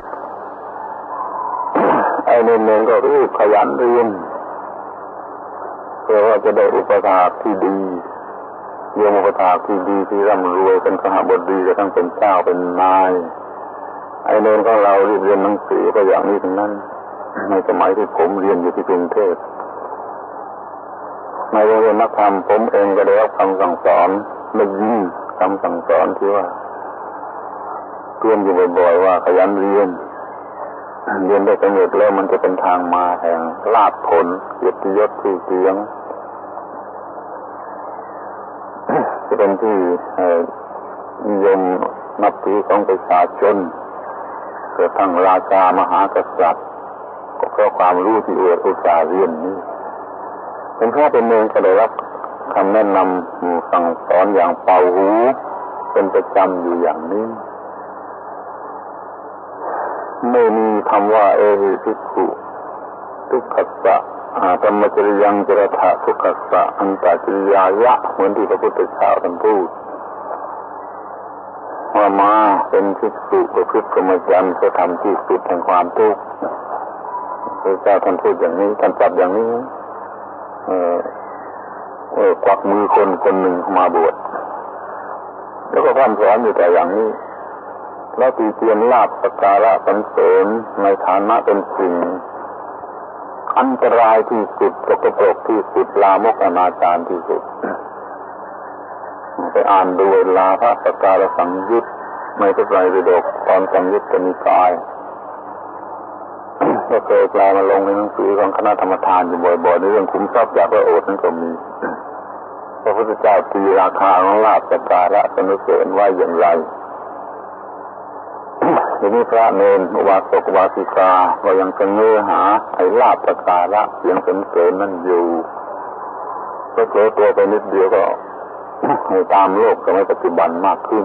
Speaker 1: ไอ้เนรก็รีบขยันเรียนเพื่อว่าจะได้อุปถากที่ดีโยมอุปถากที่ดีที่ร่ำรวยเป็นขหบดีจะต้องเป็นเจ้าเป็นนายไอ้เนรของเรารีบเรียนหนังสือก็อย่างนี้ทั้งนั้นในสมัยที่ผมเรียนอยู่ที่กรุงเทพในโรงเรียนนักธรรมผมเองก็ได้รับคำสั่งสอนและยิ่งคำสั่งสอนที่ว่าเตือนอยู่บ่อยๆว่าขยันเรียนได้สำเร็จแล้วมันจะเป็นทางมาแห่งลาภผลเกียรติยศชื่อเสียงจะเป็นที่นิยมนับถือของประชาชนกระทั่งราชามหากษัตริย์ก็เพราะความรู้ที่อุตส่าห์เรียนนี้เป็นพระเป็นเนรก็ได้รับคำแนะนำสั่งสอนอย่างเป่าหูเป็นประจำอยู่อย่างนี้ไม่มีคำว่าเอหิภิกขุทุกขัสสะธรรมจริยังจรถะทุกขัสสะอันตจริยายะเหมือนที่พระพุทธเจ้าท่านพูดว่ามาเป็นภิกษุประพฤติพรหมจรรย์เพื่อทำที่สุดแห่งความทุกข์พระเจ้าท่านพูดอย่างนี้ท่านจับอย่างนี้ควักมือคนหนึ่งมาบวชแล้วก็ท่านสอนอยู่แต่อย่างนี้แล้วตีเตียนลาภสักการะสรรเสริญในฐานะเป็นสิ่งอันตรายที่สุดสกปรกที่สุดลามกอนาจารที่สุดไปอ่านดูเวลาพระสักการะสังยุตในพระไตรปิฎกตอนสังยุตตนิกายก็เคยแปลมาลงในหนังสือของคณะธรรมทานอยู่บ่อยๆในเรื่องคุ้มทรัพย์จากพระโอษฐ์นั้นก็มีพระพุทธเจ้าตีราคาของลาภสักการะสรรเสริญไว้อย่างไรทีนี้พระเนรอุบาสกอุบาสิกาก็ยังเสนอหาไอ้ลาภสักการะเสียงสรรเสริญนั่นอยู่ก็เผลอตัวไปนิดเดียวก็ตามโลกสมัยปัจจุบันมากขึ้น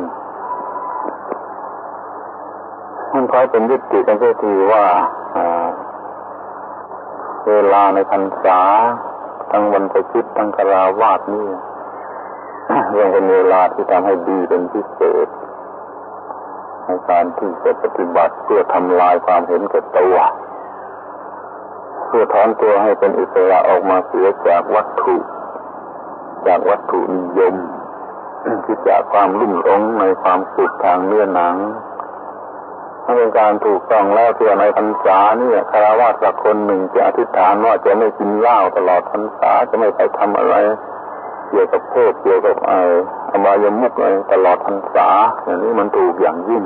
Speaker 1: มันคอยเป็นยุติกันเสียทีว่าเวลาในพรรษาทั้งบรรพชิตทั้งฆราวาสนี่ยังเป็นเวลาที่ทำให้ดีเป็นพิเศษในการที่จะปฏิบัติเพื่อทำลายความเห็นแก่ตัวเพื่อถอนตัวให้เป็นอิสระออกมาเสียจากวัตถุนิยมที่จากความลุ่มหลงในความสุขทางเนื้อหนังถ้าเป็นการถูกต้องแล้วเพื่อในพรรษาเนี่ยฆราวาสสักคนหนึ่งจะอธิษฐานว่าจะไม่กินเหล้าตลอดพรรษาจะไม่ไปทำอะไรเกี่ยวกับเพศเกี่ยวกับอบายมุขอะไรตลอดพรรษาอย่างนี้มันถูกอย่างยิ่ง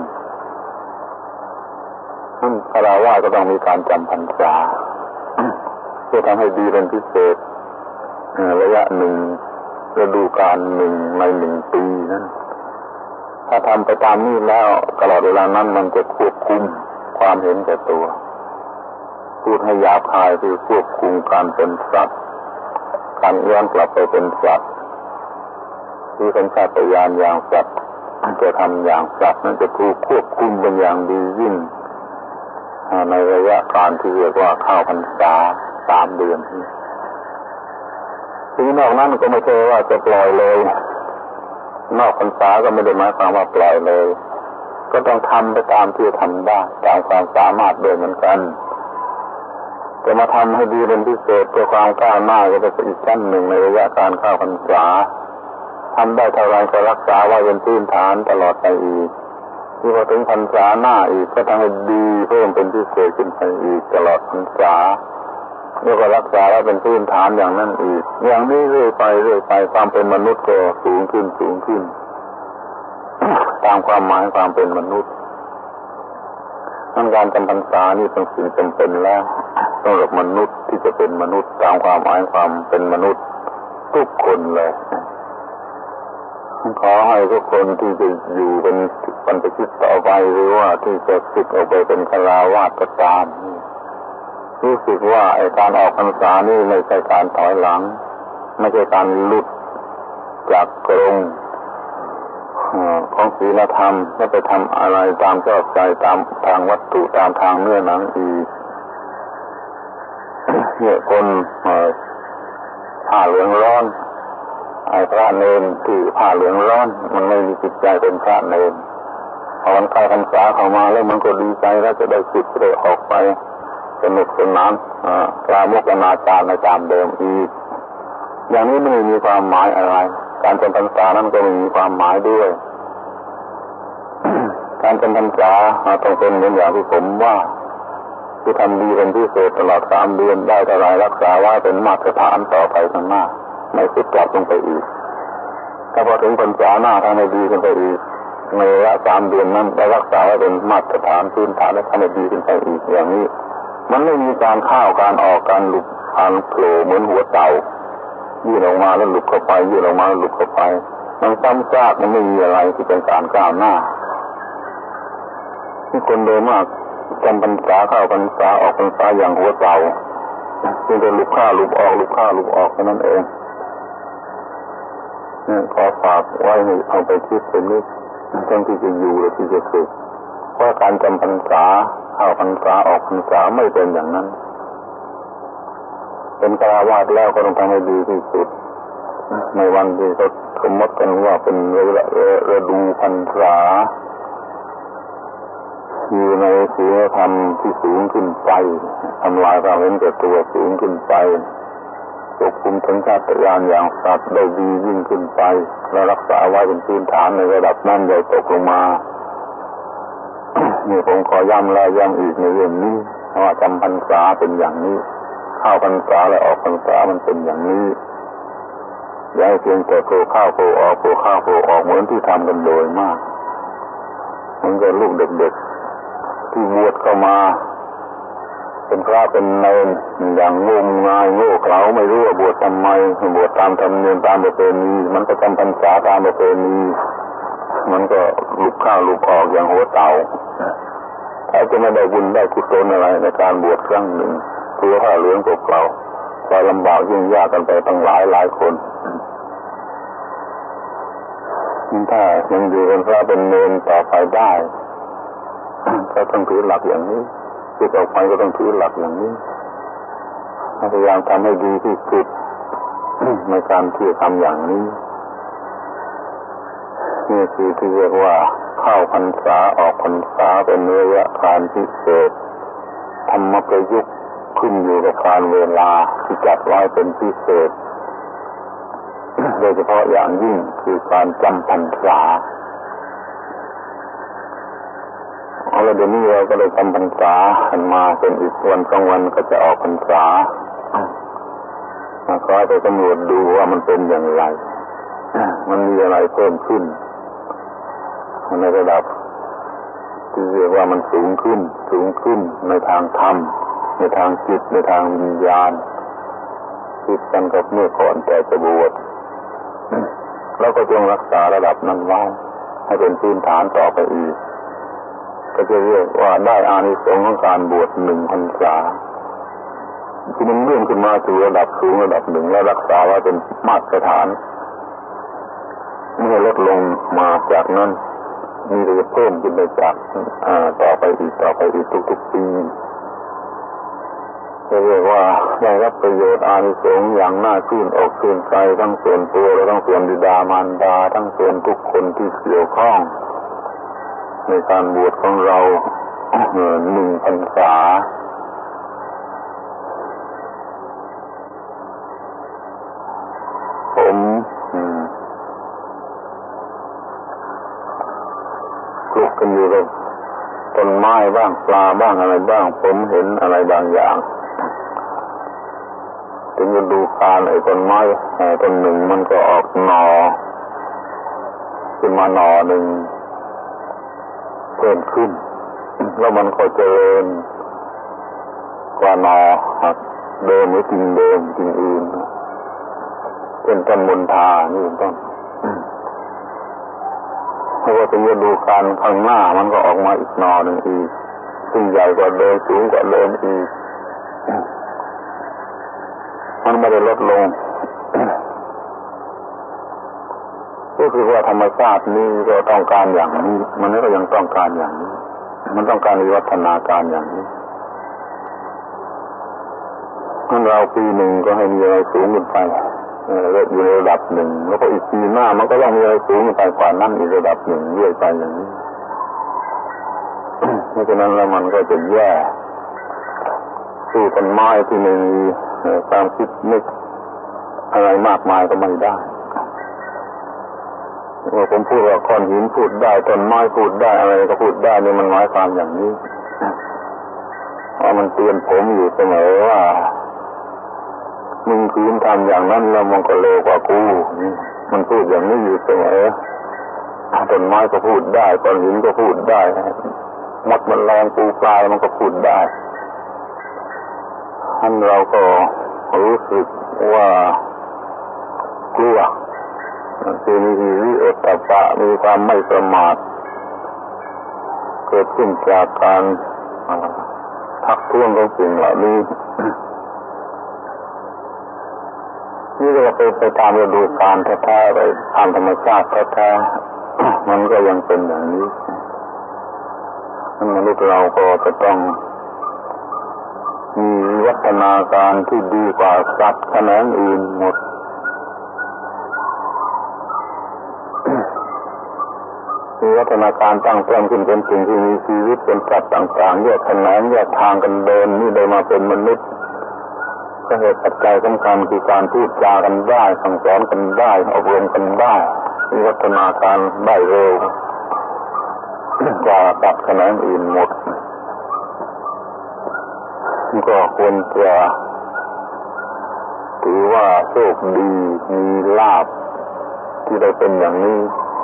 Speaker 1: ฆราวาสก็ต้องมีการจำพรรษาเพื่อทำให้ดีเป็นพิเศษระยะหนึ่งฤดูกาลหนึ่งใน1 ปีนั้นถ้าทำไปตามนี้แล้วตลอดเวลานั้นมันจะควบคุมความเห็นแก่ตัวพูดให้หยาบคายคือควบคุมการเป็นสัตว์การย้อนกลับไปเป็นสัตว์ที่เป็นสัตว์ญาณอย่างสัตว์จะทำอย่างสัตว์นั้นจะถูกควบคุมเป็นอย่างดียิ่งในระยะการที่เรียกว่าเข้าพรรษา3 เดือนทีนอกนั้นก็ไม่ใช่ว่าจะปล่อยเลยนอกพรรษาก็ไม่ได้หมายความว่าปล่อยเลยก็ต้องทำไปตามที่ทำได้ตามความสามารถด้วยเหมือนกันจะมาทำให้ดีเป็นพิเศษเพื่อความก้าวหน้าก็เป็นอีกชั้นหนึ่งในระยะการเข้าพรรษาทำได้เท่าไรก็รักษาไว้เป็นพื้นฐานตลอดไปอีกที่พอถึงพรรษาหน้าอีกก็ทำให้ดีเพิ่มเป็นพิเศษขึ้นไปอีกตลอดพรรษาแล้วก็รักษาไว้เป็นพื้นฐานอย่างนั้นอีกอย่างนี้เรื่อยไปความเป็นมนุษย์ก็สูงขึ้นตามความหมายความเป็นมนุษย์การจำพรรษานี่เป็นสิ่งจำเป็นแล้วสำหรับมนุษย์ที่จะเป็นมนุษย์ตามความหมายความเป็นมนุษย์ทุกคนเลยขอให้ทุกคนที่จะอยู่เป็นบรรพชิตต่อไปหรือว่าที่จะศึกออกไปเป็นฆราวาสก็ตามรู้สึกว่าการออกพรรษานี่ไม่ใช่การถอยหลังไม่ใช่การหลุดจากกรงของศีลธรรมไม่ไปทำอะไรตามชอบใจตามทางวัตถุตามทางเนื้อหนังอีกเนี่ยคนผ้าเหลืองร้อนพระเนรที่ผ้าเหลืองร้อนมันไม่มีจิตใจเป็นพระเนรพอวันเข้าพรรษาเข้ามาแล้วมันก็ดีใจแล้วจะได้สึกได้ออกไปสนุกสนานปราโมกข์อนาจารในตามเดิมอีกอย่างนี้ไม่มีความหมายอะไรการจำพรรษานั้นก็ไม่มีความหมายด้วยการจำพรรษาต้องเป็นเหมือนอย่างที่ผมว่าที่ทำดีเป็นพิเศษตลอด3 เดือนได้เท่าไรรักษาไว้เป็นมาตรฐานต่อไปข้างหน้าไม่คิดกลับลงไปอีกถ้าพอถึงพรรษาหน้าทำให้ดีขึ้นไปอีกในระยะ3 เดือนนั้นได้รักษาไว้เป็นมาตรฐานพื้นฐานและทำให้ดีขึ้นไปอีกอย่างนี้มันไม่มีการเข้าการออกการหลุดการโผล่เหมือนหัวเต่ายื่นออกมาแล้วหลุดเข้าไปยื่นออกมาแล้วหลุดเข้าไปมันซ้ำซากมันไม่มีอะไรที่เป็นการก้าวหน้าที่คนโดยมากจำพรรษาเข้าพรรษาออกพรรษาอย่างหัวเต่าจึงจะหลุดเข้าหลุดออกหลุดเข้าหลุดออกแค่นั้นเองขอฝากไว้ให้เอาไปคิดเป็นนิดทั้งที่จะอยู่และที่จะฝึกเพราะการจำพรรษาเข้าพรรษาออกพรรษาไม่เป็นอย่างนั้นเป็นฆราวาสแล้วก็ต้องทำให้ดีที่สุดในวันที่เขาสมมติกันว่าเป็นฤดูพรรษาอยู่ในศีลธรรมที่สูงขึ้นไปทำลายความเห็นแก่ตัวสูงขึ้นไปควบคุมสัญชาตญาณอย่างสัตว์ได้ดียิ่งขึ้นไปและรักษาไว้เป็นพื้นฐานในระดับนั้นอย่าตกลงมานี่ผมขอย้ำแล้วย้ำอีกในเรื่องนี้ว่าจำพรรษาเป็นอย่างนี้เข้าพรรษาและออกพรรษามันเป็นอย่างนี้อย่าให้เพียงแต่โผล่เข้าโผล่ออกโผล่เข้าโผล่ออกเหมือนที่ทำกันโดยมากมันก็ลูกเด็กๆที่บวชเข้ามาเป็นพระเป็นเนรอย่างงมงายโง่เขลาไม่รู้ว่าบวชทำไมบวชตามธรรมเนียมตามประเพณีมันก็จำพรรษาตามประเพณีมันก็ลุกเข้าลุกออกอย่างหัวเต่าถ้าจะไม่ได้บุญได้กุศลอะไรในการบวชครั้งหนึ่งคือผ้าเหลืองเปล่าๆจะลำบากยุ่งยากกันไปตั้งหลายคนถ้ายังอยู่เป็นพระเป็นเนรต่อไปได้ก็ต้องถือหลักอย่างนี้ที่ต่อไปก็ต้องถือหลักอย่างนี้พยายามทำให้ดีที่สุดในการที่ทำอย่างนี้นี่คือที่เรียกว่าเข้าพรรษาออกพรรษาเป็นระยะการพิเศษธรรมประยุกต์ขึ้นอยู่กับการเวลาที่จัดไว้เป็นพิเศษโดยเฉพาะอย่างยิ่งคือการจำพรรษาแล้วเดี๋ยวนี้เราก็เลยจำพรรษาหันมาเป็นอีกวันสองวันก็จะออกพรรษาก็ไปสำรวจดูว่ามันเป็นอย่างไรมันมีอะไรเพิ่มขึ้นในระดับที่เรียกว่ามันสูงขึ้นในทางธรรมในทางจิตในทางวิญญาณคิดกันกับเมื่อก่อนแต่จะบวชแล้วก็จงรักษาระดับนั้นไว้ให้เป็นพื้นฐานต่อไปอีกก็จะเรียกว่าได้อานิสงส์ของการบวช1 พรรษาที่มันเลื่อนขึ้นมาสู่ระดับสูงระดับหนึ่งและรักษาไว้เป็นมาตรฐานเมื่อลดลงมาจากนั้นมีแต่จะเพิ่มขึ้นไปจากต่อไปอีกทุกๆปีเรียกว่าได้รับประโยชน์อานิสงส์อย่างน่าชื่นอกชื่นใจทั้งส่วนตัวและทั้งส่วนบิดามารดาทั้งส่วนทุกคนที่เกี่ยวข้องในการบวชของเรา1 พรรษาผมคลุกกันอยู่กับต้นไม้บ้างปลาบ้างอะไรบ้างผมเห็นอะไรบางอย่างถึงจะดูการไอ้ต้นไม้ต้นหนึ่งมันก็ออกหน่อขึ้นมาหน่อหนึ่งเพิ่มขึ้นแล้วมันก็เจริญกว่าหน่อเดิมหรือจริงเดิมจริงอื่นเป็นต้นมณฑานี่เป็นต้นเพราะว่าถึงจะดูการข้างหน้ามันก็ออกมาอีกหน่อหนึ่งอีกซึ่งใหญ่กว่าเดิมสูงกว่าเดิมอีกมันไม่ได้ลดลงก็คือว่าธรรมชาตินี้ก็ต้องการอย่างนี้มันก็ยังต้องการอย่างนี้มันต้องการวิวัฒนาการอย่างนี้เราปีหนึ่งก็ให้มีอะไรสูงขึ้นไปอยู่ในระดับหนึ่งแล้วก็อีกปีหน้ามันก็ต้องมีอะไรสูงขึ้นไปกว่านั้นอีกระดับหนึ่งเรื่อยไปอย่างนี้เพราะฉะนั้นแล้วมันก็จะแย่สู้ต้นไม้ที่มีความคิดนึกอะไรมากมายก็ไม่ได้ว่าผมพูดว่าก้อนหินพูดได้ต้นไม้พูดได้อะไรก็พูดได้นี่มันหมายความอย่างนี้เพราะมันเตือนผมอยู่เสมอว่ามึงคืนทำอย่างนั้นแล้วมันก็เลวกว่ากูมันพูดอย่างนี้อยู่เสมอต้นไม้ก็พูดได้ก้อนหินก็พูดได้มดแมลงปูปลามันก็พูดได้ท่านเราก็รู้สึกว่ากลัวคือมีหิริโอตตัปปะมีความไม่ประมาทเกิดขึ้นจากการทักท้วงของสิ่งเหล่านี้นี่เราไปตามฤดูกาลแท้ๆไปตามธรรมชาติแท้ๆมันก็ยังเป็นอย่างนี้มนุษย์เราก็จะต้องมีวิวัฒนาการที่ดีกว่าสัตว์แขนงอื่นหมดมีวิวัฒนาการตั้งต้นขึ้นเป็นสิ่งที่มีชีวิตเป็นสัตว์ต่างๆแยกแขนงแยกทางกันเดินนี่ได้มาเป็นมนุษย์ก็เหตุปัจจัยสำคัญคือการพูดจากันได้สั่งสอนกันได้อบรมกันได้มีวิวัฒนาการได้เร็วกว่าสัตว์แขนงอื่นหมดก็ควรจะถือว่าโชคดีมีลาภที่ได้เป็นอย่างนี้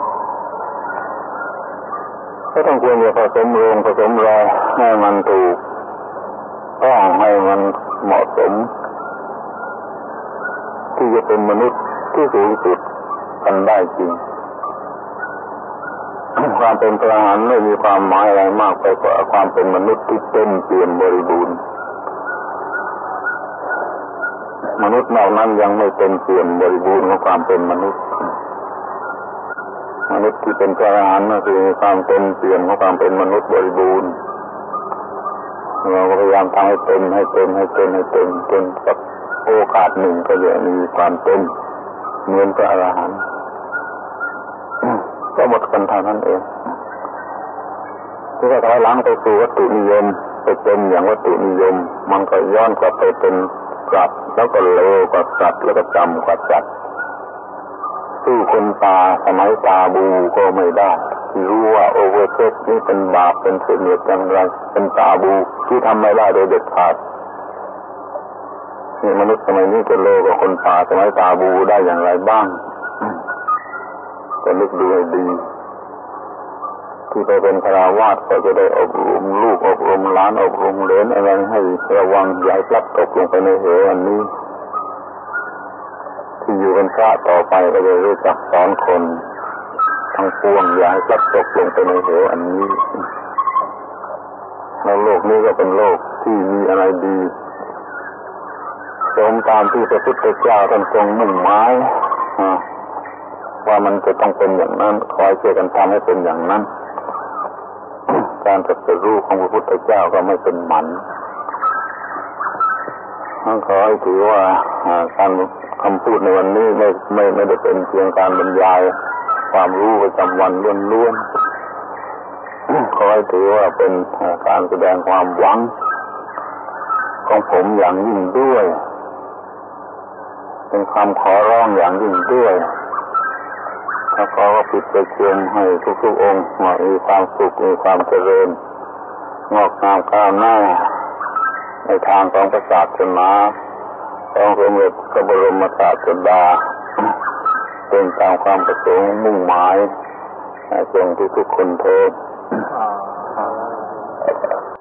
Speaker 1: ก็ต้องควรจะผสมโรงผสมรอยให้มันถูกต้องให้มันเหมาะสมที่จะเป็นมนุษย์ที่สูงสุดกันได้จริงความเป็นพระอรหันต์ไม่มีความหมายอะไรมากไปกว่าความเป็นมนุษย์ที่เต็มเปี่ยมบริบูรณ์มนุษย์นอกนั้นยังไม่เต็มเปี่ยมบริบูรณ์ของความเป็นมนุษย์มนุษย์ที่เป็นพระอรหันต์ก็คือความเต็มเปี่ยมของความเป็นมนุษย์บริบูรณ์เราก็พยายามทำให้เต็มจนสักโอกาสหนึ่งก็จะมีความเป็นเหมือนพระอรหันต์ก็หมดกันเท่านั้นเองที่จะถอยหลังไปสู่วัตถุนิยมไปเป็นอย่างวัตถุนิยมมันก็ย้อนกลับไปเป็นสัตว์แล้วก็เลวกว่าสัตว์แล้วก็จำกว่าสัตว์สู้คนตาสมัยตาบูก็ไม่ได้ที่รู้ว่าโอเวอร์เซ็กนี่เป็นบาปเป็นเสียเหตุอย่างไรเป็นตาบูที่ทำไม่ได้โดยเด็ดขาดนี่มนุษย์สมัยนี้จะเลวกว่าคนตาสมัยตาบูได้อย่างไรบ้างก็นึกดูให้ดีที่ไปเป็นฆราวาสก็จะได้อบรมลูกอบรมหลานอบรมเหลนอะไรให้ระวังอย่าให้พลัดตกลงไปในเหวอันนี้ที่อยู่เป็นพระต่อไปก็จะรู้จักสอนคนทั้งปวงอย่าให้พลัดตกลงไปในเหวอันนี้แล้วโลกนี้ก็เป็นโลกที่มีอะไรดีสมตามที่พระพุทธเจ้าท่านทรงมุ่งหมายว่ามันจะต้องเป็นอย่างนั้นขอให้ช่วยกันทำให้เป็นอย่างนั้นการตรัสรู้ของพระพุทธเจ้าก็ไม่เป็นหมันขอให้ถือว่าการคำพูดในวันนี้ไม่ได้เป็นเพียงการบรรยายความรู้ประจำวันล้วนๆขอให้ถือว่าเป็นการแสดงความหวังของผมอย่างยิ่งด้วยเป็นคำขอร้องอย่างยิ่งด้วยถ้าขอว่าปิดประชุมให้ทุกๆองค์มีความสุขมีความเจริญงอกงามก้าวหน้าในทางของพระศาสนาของสมเด็จพระบรมศาสดาเป็นตามความประสงค์มุ่งหมายจงทุกๆคนเถิด